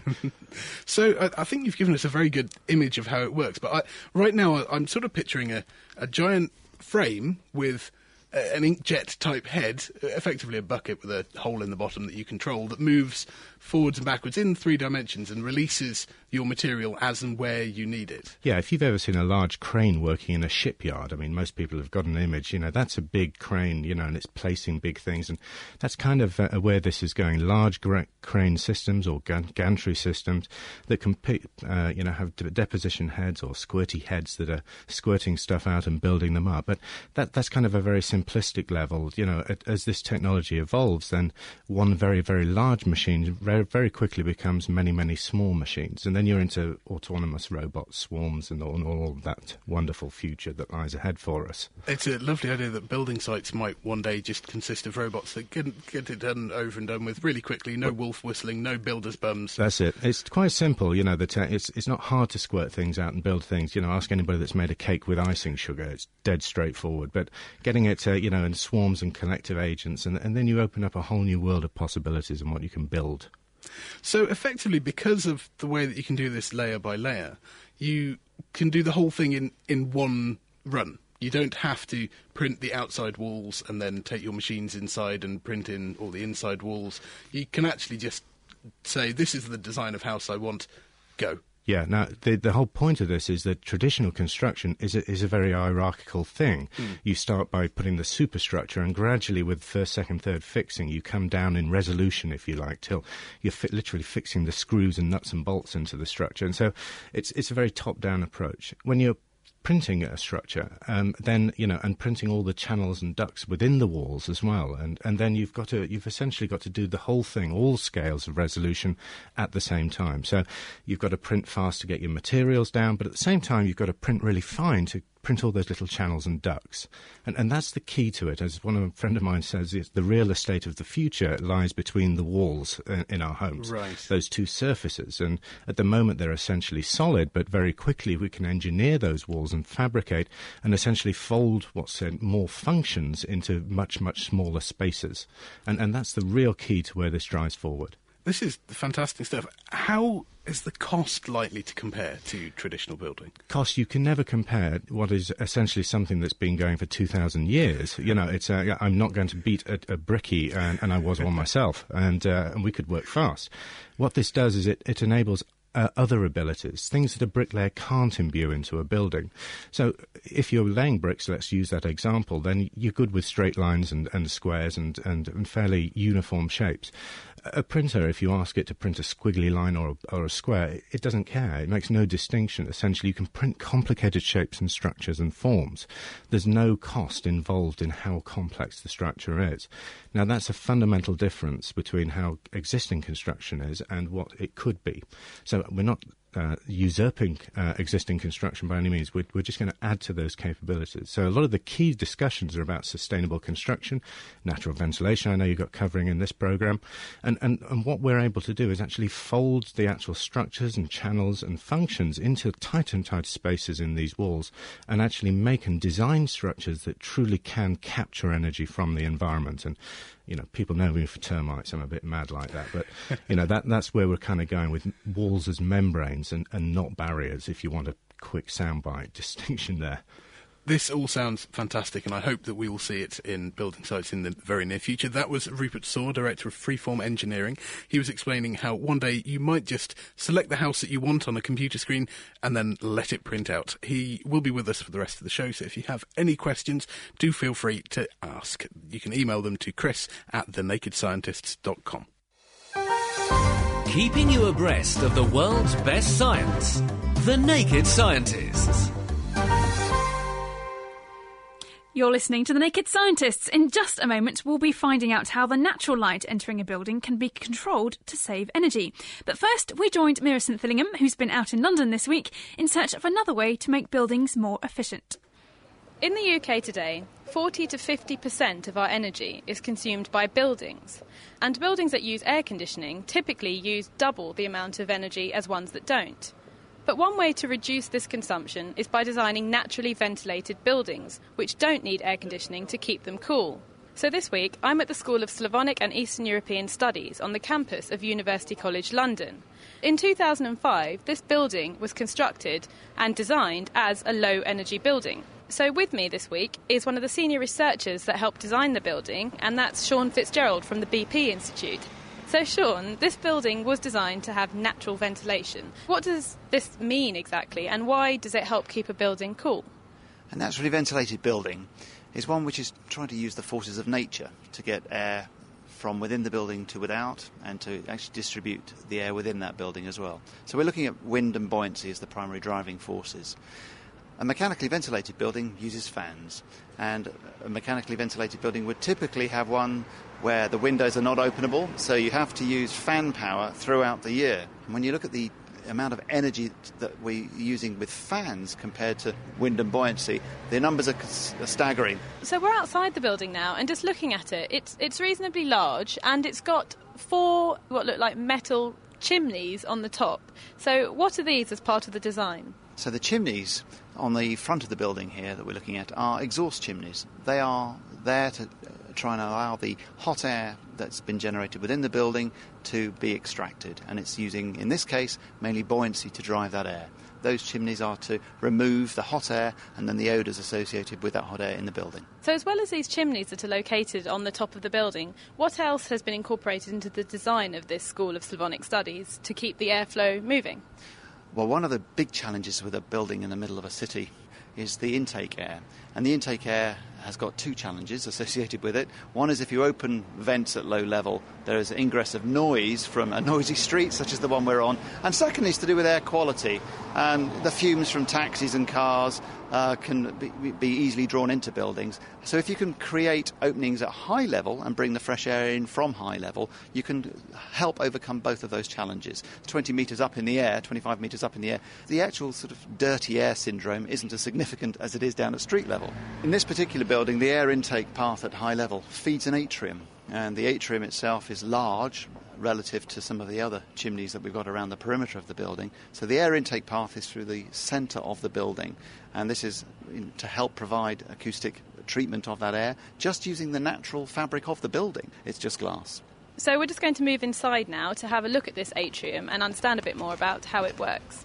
So uh, I think you've given us a very good image of how it works, but I, right now I'm sort of picturing a, a giant frame with uh, an inkjet type head, effectively a bucket with a hole in the bottom that you control, that moves forwards and backwards in three dimensions and releases your material as and where you need it. Yeah, if you've ever seen a large crane working in a shipyard, I mean, most people have got an image, you know, that's a big crane, you know, and it's placing big things, and that's kind of uh, where this is going. Large gra- crane systems or gan- gantry systems that can, uh, you know, have de- deposition heads or squirty heads that are squirting stuff out and building them up. But that that's kind of a very simplistic level. You know, as this technology evolves, then one very, very large machine very, very quickly becomes many, many small machines, and then you're into autonomous robot swarms and all, and all of that wonderful future that lies ahead for us. It's a lovely idea that building sites might one day just consist of robots that can get it done over and done with really quickly, no wolf whistling, no builder's bums. That's it. It's quite simple, you know, the te- it's, it's not hard to squirt things out and build things. You know, ask anybody that's made a cake with icing sugar. It's dead straightforward. But getting it, uh, you know, in swarms and collective agents, and, and then you open up a whole new world of possibilities and what you can build. So effectively, because of the way that you can do this layer by layer, you can do the whole thing in, in one run. You don't have to print the outside walls and then take your machines inside and print in all the inside walls. You can actually just say, this is the design of house I want, go. Yeah, now, the the whole point of this is that traditional construction is a, is a very hierarchical thing. Mm. You start by putting the superstructure, and gradually with first, second, third fixing, you come down in resolution, if you like, till you're fi- literally fixing the screws and nuts and bolts into the structure. And so it's it's a very top-down approach. When you're printing a structure, um, then, you know, and printing all the channels and ducts within the walls as well, and and then you've got to you've essentially got to do the whole thing, all scales of resolution at the same time. So you've got to print fast to get your materials down, but at the same time you've got to print really fine to print all those little channels and ducts. And and that's the key to it. As one of a friend of mine says, it's the real estate of the future lies between the walls in, in our homes. Right. Those two surfaces. And at the moment they're essentially solid, but very quickly we can engineer those walls and fabricate and essentially fold what's said more functions into much, much smaller spaces. And and that's the real key to where this drives forward. This is fantastic stuff. How is the cost likely to compare to traditional building? Cost, you can never compare what is essentially something that's been going for two thousand years. You know, it's uh, I'm not going to beat a, a brickie, and, and I was one myself, and, uh, and we could work fast. What this does is it, it enables uh, other abilities, things that a bricklayer can't imbue into a building. So if you're laying bricks, let's use that example, then you're good with straight lines and, and squares and, and, and fairly uniform shapes. A printer, if you ask it to print a squiggly line or a, or a square, it doesn't care. It makes no distinction. Essentially, you can print complicated shapes and structures and forms. There's no cost involved in how complex the structure is. Now, that's a fundamental difference between how existing construction is and what it could be. So we're not Uh, usurping uh, existing construction by any means. We're, we're just going to add to those capabilities. So a lot of the key discussions are about sustainable construction, natural ventilation, I know you've got covering in this programme, and, and, and what we're able to do is actually fold the actual structures and channels and functions into tight and tight spaces in these walls and actually make and design structures that truly can capture energy from the environment. And you know, people know me for termites. I'm a bit mad like that. But, you know, that that's where we're kind of going with walls as membranes and, and not barriers, if you want a quick soundbite distinction there. This all sounds fantastic, and I hope that we will see it in building sites in the very near future. That was Rupert Saw, Director of Freeform Engineering. He was explaining how one day you might just select the house that you want on a computer screen and then let it print out. He will be with us for the rest of the show, so if you have any questions, do feel free to ask. You can email them to chris at the naked scientists dot com. Keeping you abreast of the world's best science. The Naked Scientists. You're listening to The Naked Scientists. In just a moment, we'll be finding out how the natural light entering a building can be controlled to save energy. But first, we joined Millicent Fillingham, who's been out in London this week, in search of another way to make buildings more efficient. In the U K today, forty to fifty percent of our energy is consumed by buildings. And buildings that use air conditioning typically use double the amount of energy as ones that don't. But one way to reduce this consumption is by designing naturally ventilated buildings, which don't need air conditioning to keep them cool. So this week, I'm at the School of Slavonic and Eastern European Studies on the campus of University College London. In two thousand five, this building was constructed and designed as a low-energy building. So with me this week is one of the senior researchers that helped design the building, and that's Sean Fitzgerald from the B P Institute. So, Sean, this building was designed to have natural ventilation. What does this mean exactly, and why does it help keep a building cool? A naturally ventilated building is one which is trying to use the forces of nature to get air from within the building to without, and to actually distribute the air within that building as well. So we're looking at wind and buoyancy as the primary driving forces. A mechanically ventilated building uses fans, and a mechanically ventilated building would typically have one where the windows are not openable, so you have to use fan power throughout the year. And when you look at the amount of energy that we're using with fans compared to wind and buoyancy, the numbers are, are staggering. So we're outside the building now, and just looking at it, it's, it's reasonably large, and it's got four what look like metal chimneys on the top. So what are these as part of the design? So the chimneys on the front of the building here that we're looking at are exhaust chimneys. They are there to try and allow the hot air that's been generated within the building to be extracted, and it's using, in this case, mainly buoyancy to drive that air. Those chimneys are to remove the hot air and then the odours associated with that hot air in the building. So as well as these chimneys that are located on the top of the building, what else has been incorporated into the design of this School of Slavonic Studies to keep the airflow moving? Well, one of the big challenges with a building in the middle of a city is the intake air. And the intake air has got two challenges associated with it. One is if you open vents at low level, there is ingress of noise from a noisy street such as the one we're on. And secondly, it's to do with air quality. And the fumes from taxis and cars uh, can be, be easily drawn into buildings. So if you can create openings at high level and bring the fresh air in from high level, you can help overcome both of those challenges. twenty metres up in the air, twenty-five metres up in the air, the actual sort of dirty air syndrome isn't as significant as it is down at street level. In this particular building, the air intake path at high level feeds an atrium, and the atrium itself is large relative to some of the other chimneys that we've got around the perimeter of the building. So the air intake path is through the centre of the building, and this is to help provide acoustic treatment of that air, just using the natural fabric of the building. It's just glass. So we're just going to move inside now to have a look at this atrium and understand a bit more about how it works.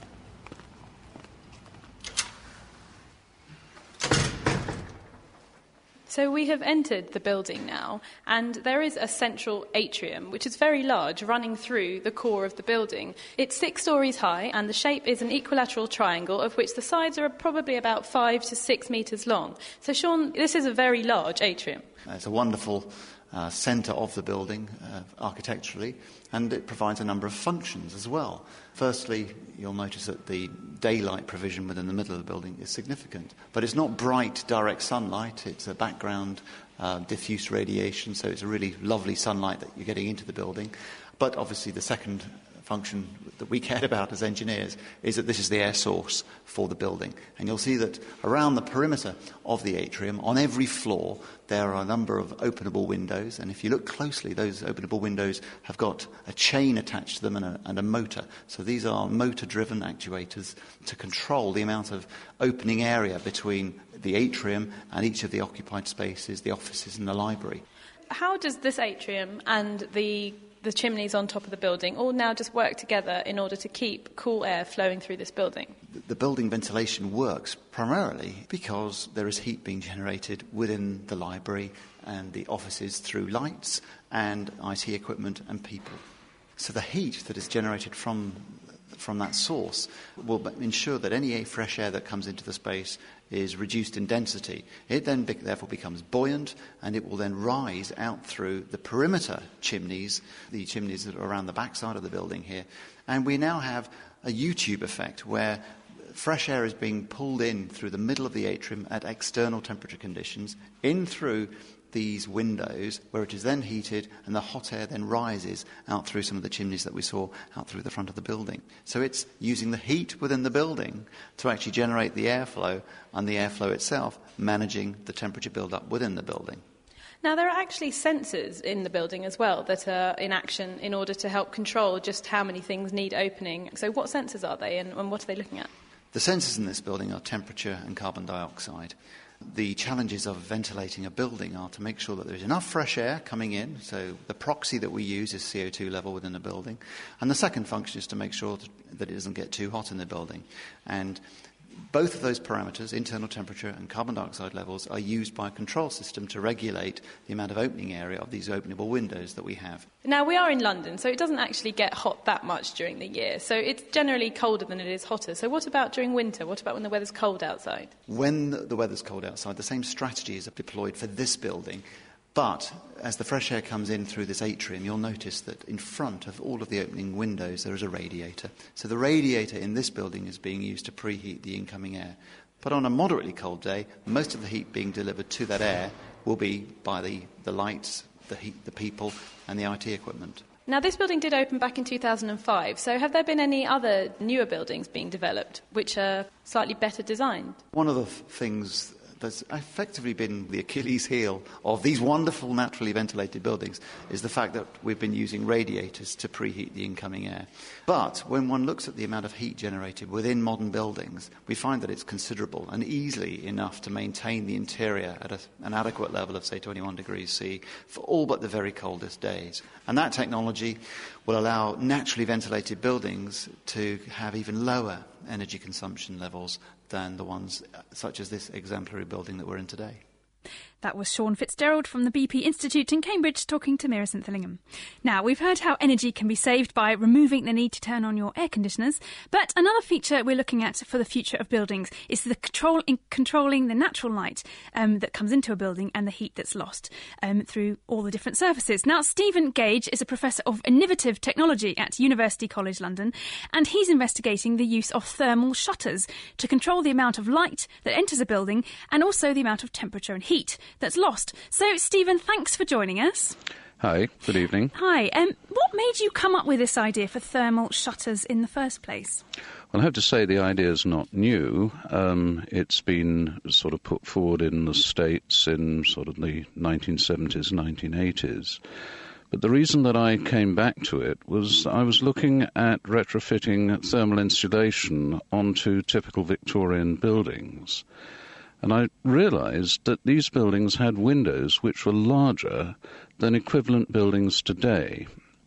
So we have entered the building now, and there is a central atrium, which is very large, running through the core of the building. It's six stories high, and the shape is an equilateral triangle, of which the sides are probably about five to six metres long. So, Sean, this is a very large atrium. It's a wonderful uh, centre of the building, uh, architecturally, and it provides a number of functions as well. Firstly, you'll notice that the daylight provision within the middle of the building is significant. But it's not bright, direct sunlight. It's a background uh, diffuse radiation, so it's a really lovely sunlight that you're getting into the building. But obviously the second function that we cared about as engineers is that this is the air source for the building. And you'll see that around the perimeter of the atrium, on every floor, there are a number of openable windows. And if you look closely, those openable windows have got a chain attached to them and a, and a motor. So these are motor-driven actuators to control the amount of opening area between the atrium and each of the occupied spaces, the offices and the library. How does this atrium and the the chimneys on top of the building all now just work together in order to keep cool air flowing through this building? The building ventilation works primarily because there is heat being generated within the library and the offices through lights and I T equipment and people. So the heat that is generated from from that source will ensure that any fresh air that comes into the space is reduced in density. It then be- therefore becomes buoyant, and it will then rise out through the perimeter chimneys, the chimneys that are around the backside of the building here. And we now have a U-tube effect where fresh air is being pulled in through the middle of the atrium at external temperature conditions, in through these windows, where it is then heated, and the hot air then rises out through some of the chimneys that we saw out through the front of the building. So it's using the heat within the building to actually generate the airflow, and the airflow itself managing the temperature build-up within the building. Now, there are actually sensors in the building as well that are in action in order to help control just how many things need opening. So what sensors are they, and, and what are they looking at? The sensors in this building are temperature and carbon dioxide. The challenges of ventilating a building are to make sure that there's enough fresh air coming in, so the proxy that we use is C O two level within the building. And the second function is to make sure that it doesn't get too hot in the building. And both of those parameters, internal temperature and carbon dioxide levels, are used by a control system to regulate the amount of opening area of these openable windows that we have. Now, we are in London, so it doesn't actually get hot that much during the year. So it's generally colder than it is hotter. So what about during winter? What about when the weather's cold outside? When the weather's cold outside, the same strategies are deployed for this building. But as the fresh air comes in through this atrium, you'll notice that in front of all of the opening windows there is a radiator. So the radiator in this building is being used to preheat the incoming air. But on a moderately cold day, most of the heat being delivered to that air will be by the, the lights, the heat, the people and the I T equipment. Now, this building did open back in two thousand five, so have there been any other newer buildings being developed which are slightly better designed? One of the f- things that's effectively been the Achilles heel of these wonderful naturally ventilated buildings is the fact that we've been using radiators to preheat the incoming air. But when one looks at the amount of heat generated within modern buildings, we find that it's considerable and easily enough to maintain the interior at a, an adequate level of, say, twenty-one degrees C for all but the very coldest days. And that technology will allow naturally ventilated buildings to have even lower energy consumption levels than the ones such as this exemplary building that we're in today. That was Sean Fitzgerald from the B P Institute in Cambridge talking to Mira Synthlingham. Now, we've heard how energy can be saved by removing the need to turn on your air conditioners, but another feature we're looking at for the future of buildings is the control in controlling the natural light um, that comes into a building and the heat that's lost um, through all the different surfaces. Now, Stephen Gage is a professor of innovative technology at University College London, and he's investigating the use of thermal shutters to control the amount of light that enters a building and also the amount of temperature and heat that's lost. So, Stephen, thanks for joining us. Hi, good evening. Hi. Um, what made you come up with this idea for thermal shutters in the first place? Well, I have to say the idea is not new. Um, it's been sort of put forward in the States in sort of the nineteen seventies, nineteen eighties. But the reason that I came back to it was I was looking at retrofitting thermal insulation onto typical Victorian buildings. And I realised that these buildings had windows which were larger than equivalent buildings today.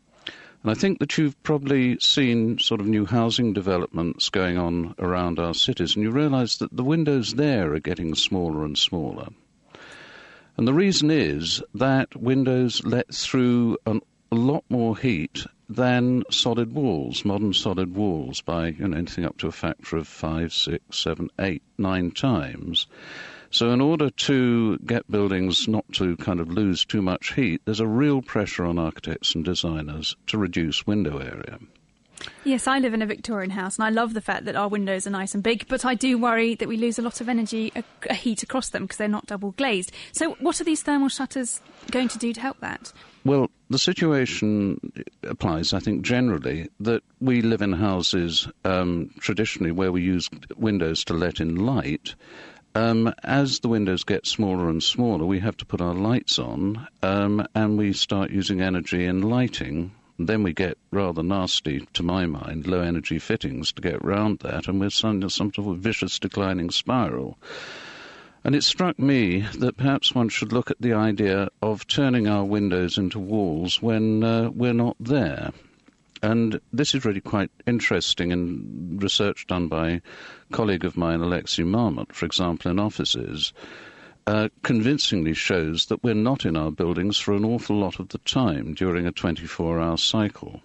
And I think that you've probably seen sort of new housing developments going on around our cities, and you realise that the windows there are getting smaller and smaller. And the reason is that windows let through an, a lot more heat than solid walls, modern solid walls, by you know, anything up to a factor of five, six, seven, eight, nine times. So in order to get buildings not to kind of lose too much heat, there's a real pressure on architects and designers to reduce window area. Yes, I live in a Victorian house and I love the fact that our windows are nice and big, but I do worry that we lose a lot of energy, uh, heat across them because they're not double glazed. So what are these thermal shutters going to do to help that? Well, the situation applies, I think, generally that we live in houses um, traditionally where we use windows to let in light. Um, as the windows get smaller and smaller, we have to put our lights on um, and we start using energy in lighting. Then we get rather nasty, to my mind, low-energy fittings to get round that, and we're some, some sort of vicious declining spiral. And it struck me that perhaps one should look at the idea of turning our windows into walls when uh, we're not there. And this is really quite interesting in research done by a colleague of mine, Alexei Marmot, for example, in offices, uh, convincingly shows that we're not in our buildings for an awful lot of the time during a twenty-four hour cycle.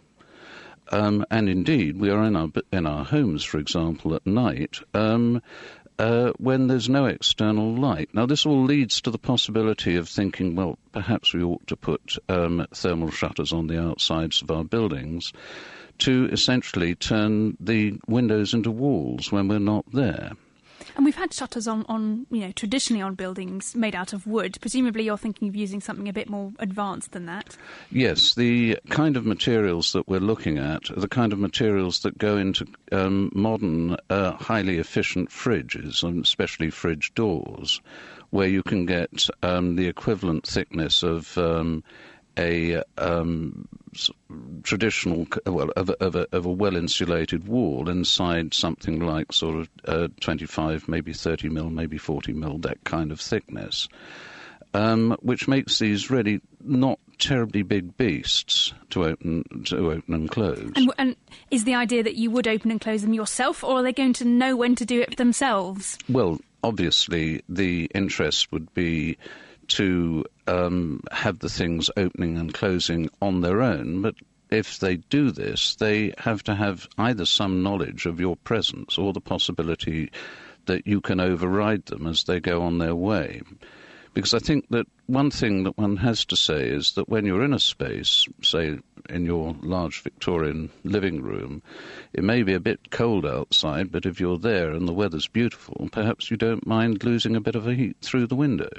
Um, and indeed, we are in our, in our homes, for example, at night, um, uh, when there's no external light. Now, this all leads to the possibility of thinking, well, perhaps we ought to put um, thermal shutters on the outsides of our buildings to essentially turn the windows into walls when we're not there. And we've had shutters on, on, you know, traditionally on buildings made out of wood. Presumably you're thinking of using something a bit more advanced than that. Yes, the kind of materials that we're looking at are the kind of materials that go into um, modern, uh, highly efficient fridges, and especially fridge doors, where you can get um, the equivalent thickness of um, a um, traditional, well, of a, of a, of a well-insulated wall inside something like sort of uh, twenty-five, maybe thirty mil, maybe forty mil, that kind of thickness, um, which makes these really not terribly big beasts to open to open and close. And, and is the idea that you would open and close them yourself, or are they going to know when to do it themselves? Well, obviously, the interest would be to um, have the things opening and closing on their own, but if they do this, they have to have either some knowledge of your presence or the possibility that you can override them as they go on their way. Because I think that one thing that one has to say is that when you're in a space, say in your large Victorian living room, it may be a bit cold outside, but if you're there and the weather's beautiful, perhaps you don't mind losing a bit of a heat through the window.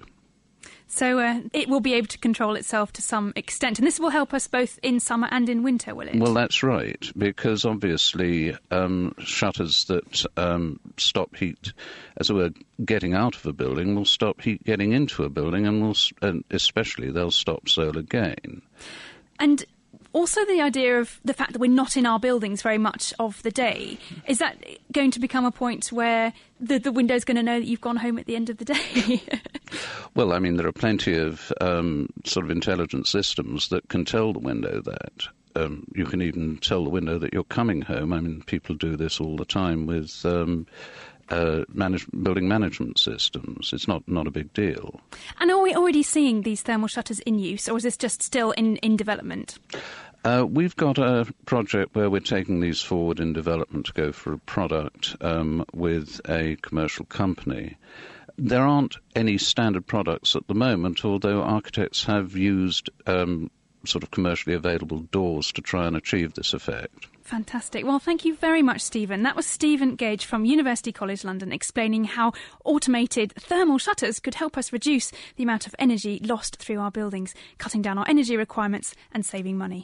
So uh, it will be able to control itself to some extent. And this will help us both in summer and in winter, will it? Well, that's right, because obviously um, shutters that um, stop heat, as it were, getting out of a building will stop heat getting into a building, and, will, and especially they'll stop solar gain. And also the idea of the fact that we're not in our buildings very much of the day, is that going to become a point where the, the window's going to know that you've gone home at the end of the day? Well, I mean, there are plenty of um, sort of intelligent systems that can tell the window that. Um, you can even tell the window that you're coming home. I mean, people do this all the time with um, uh, manage- building management systems. It's not, not a big deal. And are we already seeing these thermal shutters in use, or is this just still in, in development? Uh, we've got a project where we're taking these forward in development to go for a product um, with a commercial company. There aren't any standard products at the moment, although architects have used um, sort of commercially available doors to try and achieve this effect. Fantastic. Well, thank you very much, Stephen. That was Stephen Gage from University College London explaining how automated thermal shutters could help us reduce the amount of energy lost through our buildings, cutting down our energy requirements and saving money.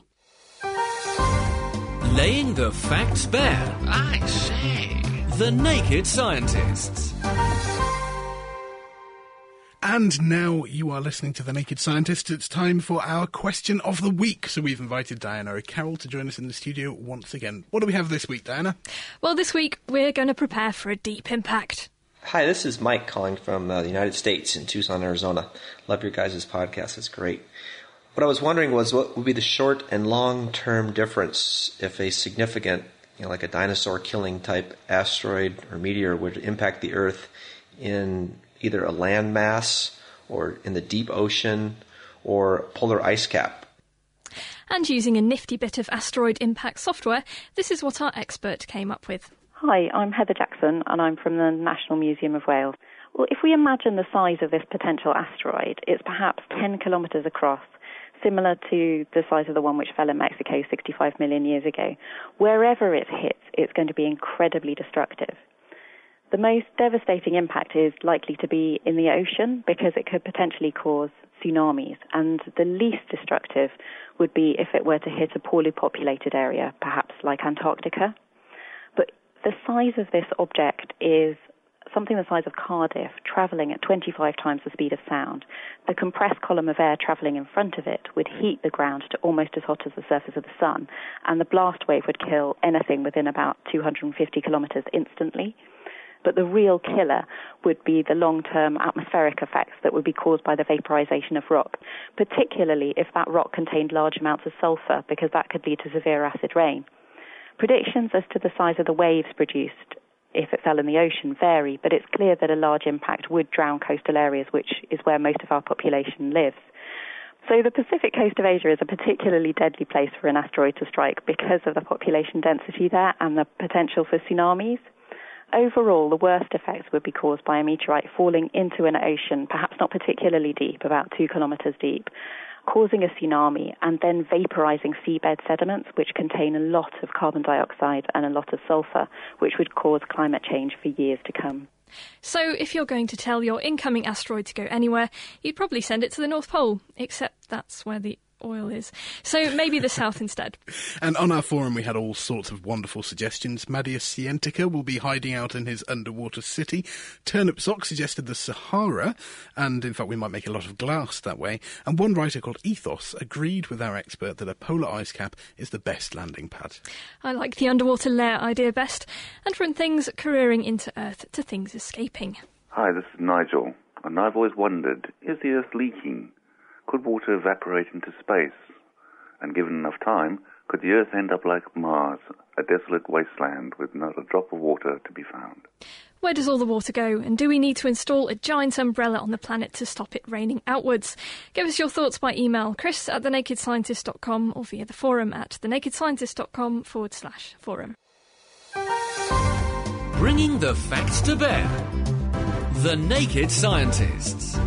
Laying the facts bare. I say. The Naked Scientists. And now you are listening to The Naked Scientist. It's time for our question of the week. So we've invited Diana O'Carroll to join us in the studio once again. What do we have this week, Diana? Well, this week we're going to prepare for a deep impact. Hi, this is Mike calling from uh, the United States in Tucson, Arizona. Love your guys' podcast. It's great. What I was wondering was what would be the short and long-term difference if a significant, you know, like a dinosaur-killing type asteroid or meteor would impact the Earth in either a land mass or in the deep ocean, or polar ice cap. And using a nifty bit of asteroid impact software, this is what our expert came up with. Hi, I'm Heather Jackson, and I'm from the National Museum of Wales. Well, if we imagine the size of this potential asteroid, it's perhaps ten kilometres across, similar to the size of the one which fell in Mexico sixty-five million years ago. Wherever it hits, it's going to be incredibly destructive. The most devastating impact is likely to be in the ocean because it could potentially cause tsunamis, and the least destructive would be if it were to hit a poorly populated area, perhaps like Antarctica. But the size of this object is something the size of Cardiff, travelling at twenty-five times the speed of sound. The compressed column of air travelling in front of it would heat the ground to almost as hot as the surface of the sun, and the blast wave would kill anything within about two hundred fifty kilometres instantly. But the real killer would be the long-term atmospheric effects that would be caused by the vaporization of rock, particularly if that rock contained large amounts of sulfur, because that could lead to severe acid rain. Predictions as to the size of the waves produced if it fell in the ocean vary, but it's clear that a large impact would drown coastal areas, which is where most of our population lives. So the Pacific coast of Asia is a particularly deadly place for an asteroid to strike because of the population density there and the potential for tsunamis. Overall, the worst effects would be caused by a meteorite falling into an ocean, perhaps not particularly deep, about two kilometres deep, causing a tsunami and then vaporizing seabed sediments, which contain a lot of carbon dioxide and a lot of sulfur, which would cause climate change for years to come. So if you're going to tell your incoming asteroid to go anywhere, you'd probably send it to the North Pole, except that's where the oil is. So maybe the south instead. And on our forum we had all sorts of wonderful suggestions. Madius Sientica will be hiding out in his underwater city. Turnip Sock suggested the Sahara, and in fact we might make a lot of glass that way. And one writer called Ethos agreed with our expert that a polar ice cap is the best landing pad. I like the underwater lair idea best, and from things careering into Earth to things escaping. Hi, this is Nigel, and I've always wondered, is the Earth leaking? Could water evaporate into space? And given enough time, could the Earth end up like Mars, a desolate wasteland with not a drop of water to be found? Where does all the water go? And do we need to install a giant umbrella on the planet to stop it raining outwards? Give us your thoughts by email, chris at thenakedscientist dot com or via the forum at thenakedscientist.com forward slash forum. Bringing the facts to bear. The Naked Scientists.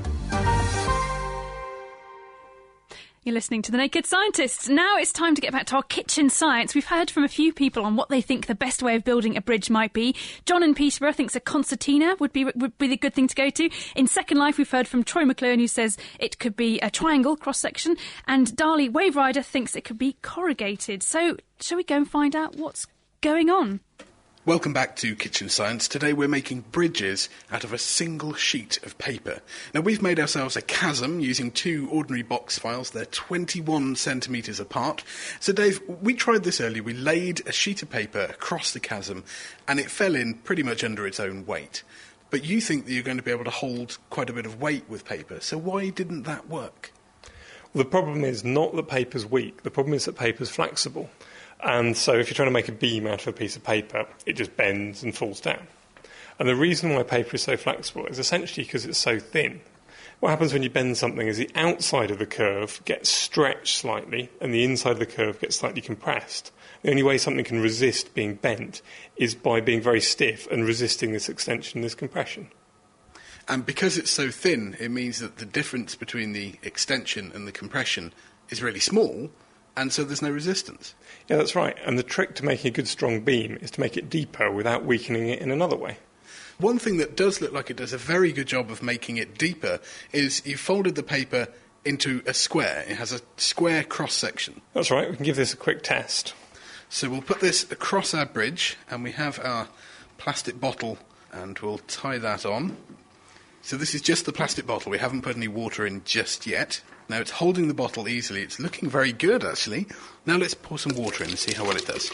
You're listening to The Naked Scientists. Now it's time to get back to our kitchen science. We've heard from a few people on what they think the best way of building a bridge might be. John in Peterborough thinks a concertina would be would be the good thing to go to. In Second Life, we've heard from Troy McClure, who says it could be a triangle cross-section. And Darley Wave Rider thinks it could be corrugated. So shall we go and find out what's going on? Welcome back to Kitchen Science. Today we're making bridges out of a single sheet of paper. Now we've made ourselves a chasm using two ordinary box files. They're twenty-one centimetres apart. So Dave, we tried this earlier. We laid a sheet of paper across the chasm and it fell in pretty much under its own weight. But you think that you're going to be able to hold quite a bit of weight with paper. So why didn't that work? Well, the problem is not that paper's weak. The problem is that paper's flexible. And so if you're trying to make a beam out of a piece of paper, it just bends and falls down. And the reason why paper is so flexible is essentially because it's so thin. What happens when you bend something is the outside of the curve gets stretched slightly and the inside of the curve gets slightly compressed. The only way something can resist being bent is by being very stiff and resisting this extension and this compression. And because it's so thin, it means that the difference between the extension and the compression is really small, and so there's no resistance. Yeah, that's right. And the trick to making a good strong beam is to make it deeper without weakening it in another way. One thing that does look like it does a very good job of making it deeper is you folded the paper into a square. It has a square cross-section. That's right. We can give this a quick test. So we'll put this across our bridge, and we have our plastic bottle, and we'll tie that on. So this is just the plastic bottle. We haven't put any water in just yet. Now it's holding the bottle easily. It's looking very good, actually. Now let's pour some water in and see how well it does.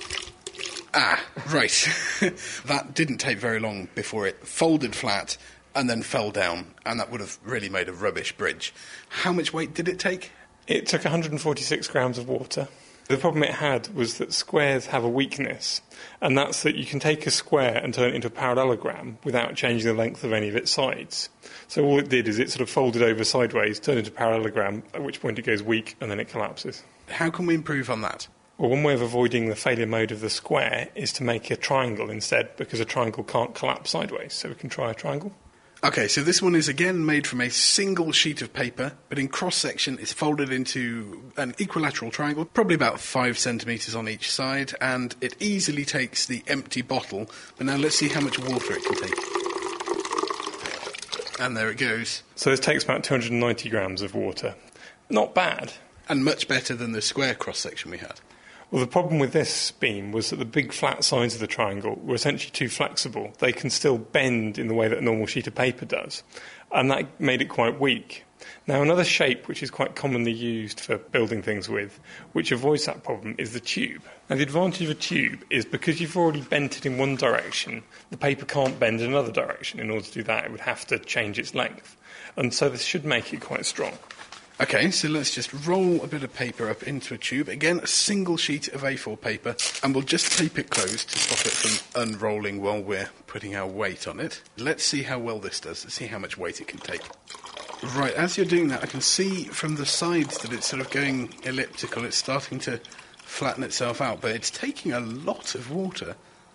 Ah, right. That didn't take very long before it folded flat and then fell down, and that would have really made a rubbish bridge. How much weight did it take? It took one hundred forty-six grams of water. The problem it had was that squares have a weakness, and that's that you can take a square and turn it into a parallelogram without changing the length of any of its sides. So all it did is it sort of folded over sideways, turned into a parallelogram, at which point it goes weak and then it collapses. How can we improve on that? Well, one way of avoiding the failure mode of the square is to make a triangle instead, because a triangle can't collapse sideways. So we can try a triangle. Okay, so this one is again made from a single sheet of paper, but in cross-section it's folded into an equilateral triangle, probably about five centimetres on each side, and it easily takes the empty bottle. But now let's see how much water it can take. And there it goes. So this takes about two hundred ninety grams of water. Not bad. And much better than the square cross-section we had. Well, the problem with this beam was that the big flat sides of the triangle were essentially too flexible. They can still bend in the way that a normal sheet of paper does, and that made it quite weak. Now, another shape which is quite commonly used for building things with, which avoids that problem, is the tube. Now, the advantage of a tube is because you've already bent it in one direction, the paper can't bend in another direction. In order to do that, it would have to change its length, and so this should make it quite strong. Okay, so let's just roll a bit of paper up into a tube. Again, a single sheet of A four paper, and we'll just tape it closed to stop it from unrolling while we're putting our weight on it. Let's see how well this does. Let's see how much weight it can take. Right, as you're doing that, I can see from the sides that it's sort of going elliptical. It's starting to flatten itself out, but it's taking a lot of water.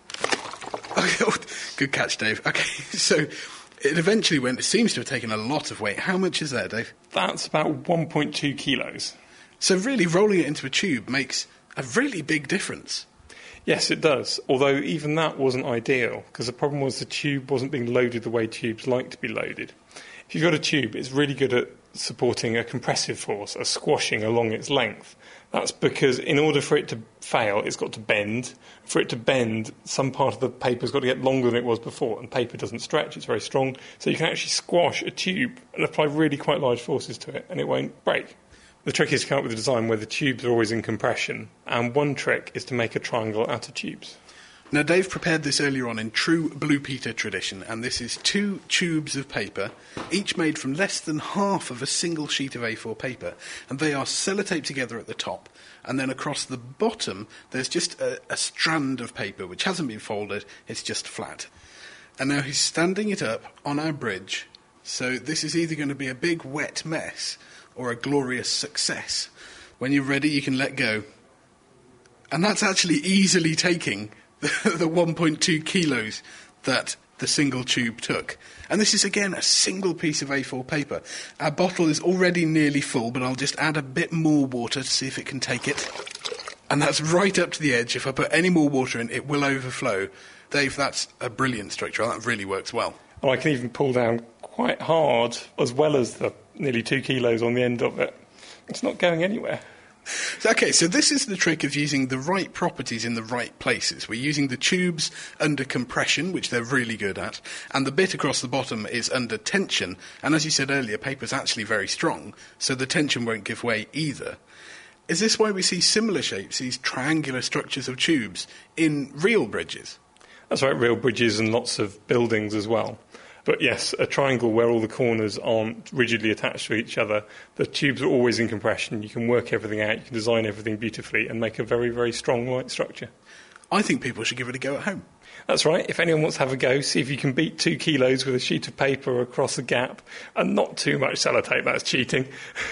Good catch, Dave. Okay, so it eventually went, it seems to have taken a lot of weight. How much is there, Dave? That's about one point two kilos. So really, rolling it into a tube makes a really big difference. Yes, it does, although even that wasn't ideal, because the problem was the tube wasn't being loaded the way tubes like to be loaded. If you've got a tube, it's really good at supporting a compressive force, a squashing along its length. That's because in order for it to fail, it's got to bend. For it to bend, some part of the paper's got to get longer than it was before, and paper doesn't stretch, it's very strong. So you can actually squash a tube and apply really quite large forces to it, and it won't break. The trick is to come up with a design where the tubes are always in compression, and one trick is to make a triangle out of tubes. Now, Dave prepared this earlier on in true Blue Peter tradition, and this is two tubes of paper, each made from less than half of a single sheet of A four paper, and they are sellotaped together at the top, and then across the bottom there's just a, a strand of paper which hasn't been folded, it's just flat. And now he's standing it up on our bridge, so this is either going to be a big wet mess or a glorious success. When you're ready, you can let go. And that's actually easily taking the one point two kilos that the single tube took. And this is, again, a single piece of A four paper. Our bottle is already nearly full, but I'll just add a bit more water to see if it can take it. And that's right up to the edge. If I put any more water in, it will overflow. Dave, that's a brilliant structure. That really works well. Oh, I can even pull down quite hard, as well as the nearly two kilos on the end of it. It's not going anywhere. Okay, so this is the trick of using the right properties in the right places. We're using the tubes under compression, which they're really good at, and the bit across the bottom is under tension. And as you said earlier, paper's actually very strong, so the tension won't give way either. Is this why we see similar shapes, these triangular structures of tubes, in real bridges? That's right, real bridges and lots of buildings as well. But yes, a triangle where all the corners aren't rigidly attached to each other, the tubes are always in compression, you can work everything out, you can design everything beautifully and make a very, very strong light structure. I think people should give it a go at home. That's right. If anyone wants to have a go, see if you can beat two kilos with a sheet of paper across a gap and not too much sellotape, that's cheating.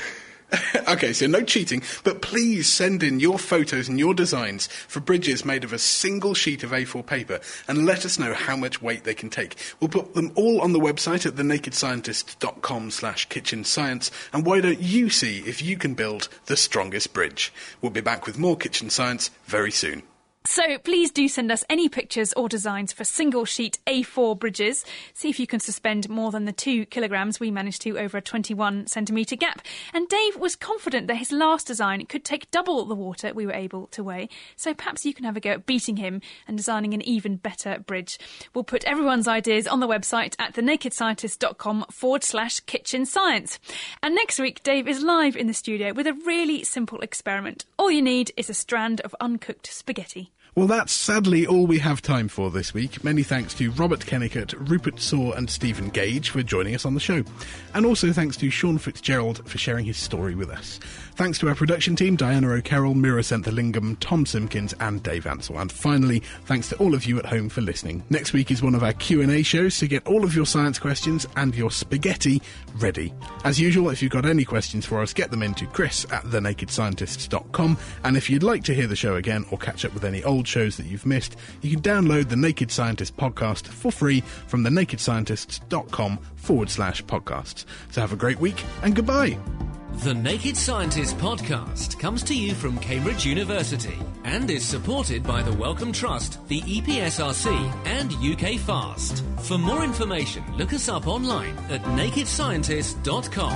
Okay, so no cheating, but please send in your photos and your designs for bridges made of a single sheet of A four paper and let us know how much weight they can take. We'll put them all on the website at thenakedscientist.com slash kitchen science, and why don't you see if you can build the strongest bridge? We'll be back with more Kitchen Science very soon. So please do send us any pictures or designs for single sheet A four bridges. See if you can suspend more than the two kilograms we managed to over a twenty-one centimetre gap. And Dave was confident that his last design could take double the water we were able to weigh. So perhaps you can have a go at beating him and designing an even better bridge. We'll put everyone's ideas on the website at thenakedscientist.com forward slash kitchen science. And next week, Dave is live in the studio with a really simple experiment. All you need is a strand of uncooked spaghetti. Well, that's sadly all we have time for this week. Many thanks to Robert Kennicott, Rupert Saw and Stephen Gage for joining us on the show. And also thanks to Sean Fitzgerald for sharing his story with us. Thanks to our production team, Diana O'Carroll, Mira Senthalingam, Tom Simpkins and Dave Ansell. And finally, thanks to all of you at home for listening. Next week is one of our Q and A shows, so get all of your science questions and your spaghetti ready. As usual, if you've got any questions for us, get them into Chris at the naked scientists dot com. And if you'd like to hear the show again or catch up with any old shows that you've missed, you can download the Naked Scientist podcast for free from the naked scientists dot com forward slash podcasts. So have a great week and goodbye. The Naked Scientist podcast comes to you from Cambridge University and is supported by the Wellcome Trust, the E P S R C and U K FAST. For more information, look us up online at naked scientist dot com.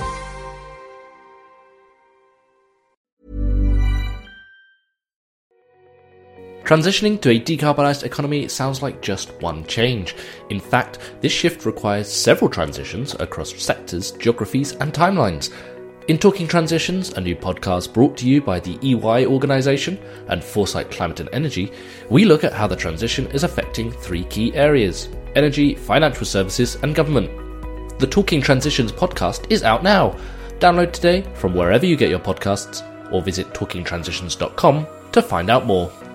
Transitioning to a decarbonised economy sounds like just one change. In fact, this shift requires several transitions across sectors, geographies and timelines. In Talking Transitions, a new podcast brought to you by the E Y organisation and Foresight Climate and Energy, we look at how the transition is affecting three key areas: energy, financial services and government. The Talking Transitions podcast is out now. Download today from wherever you get your podcasts or visit talking transitions dot com to find out more.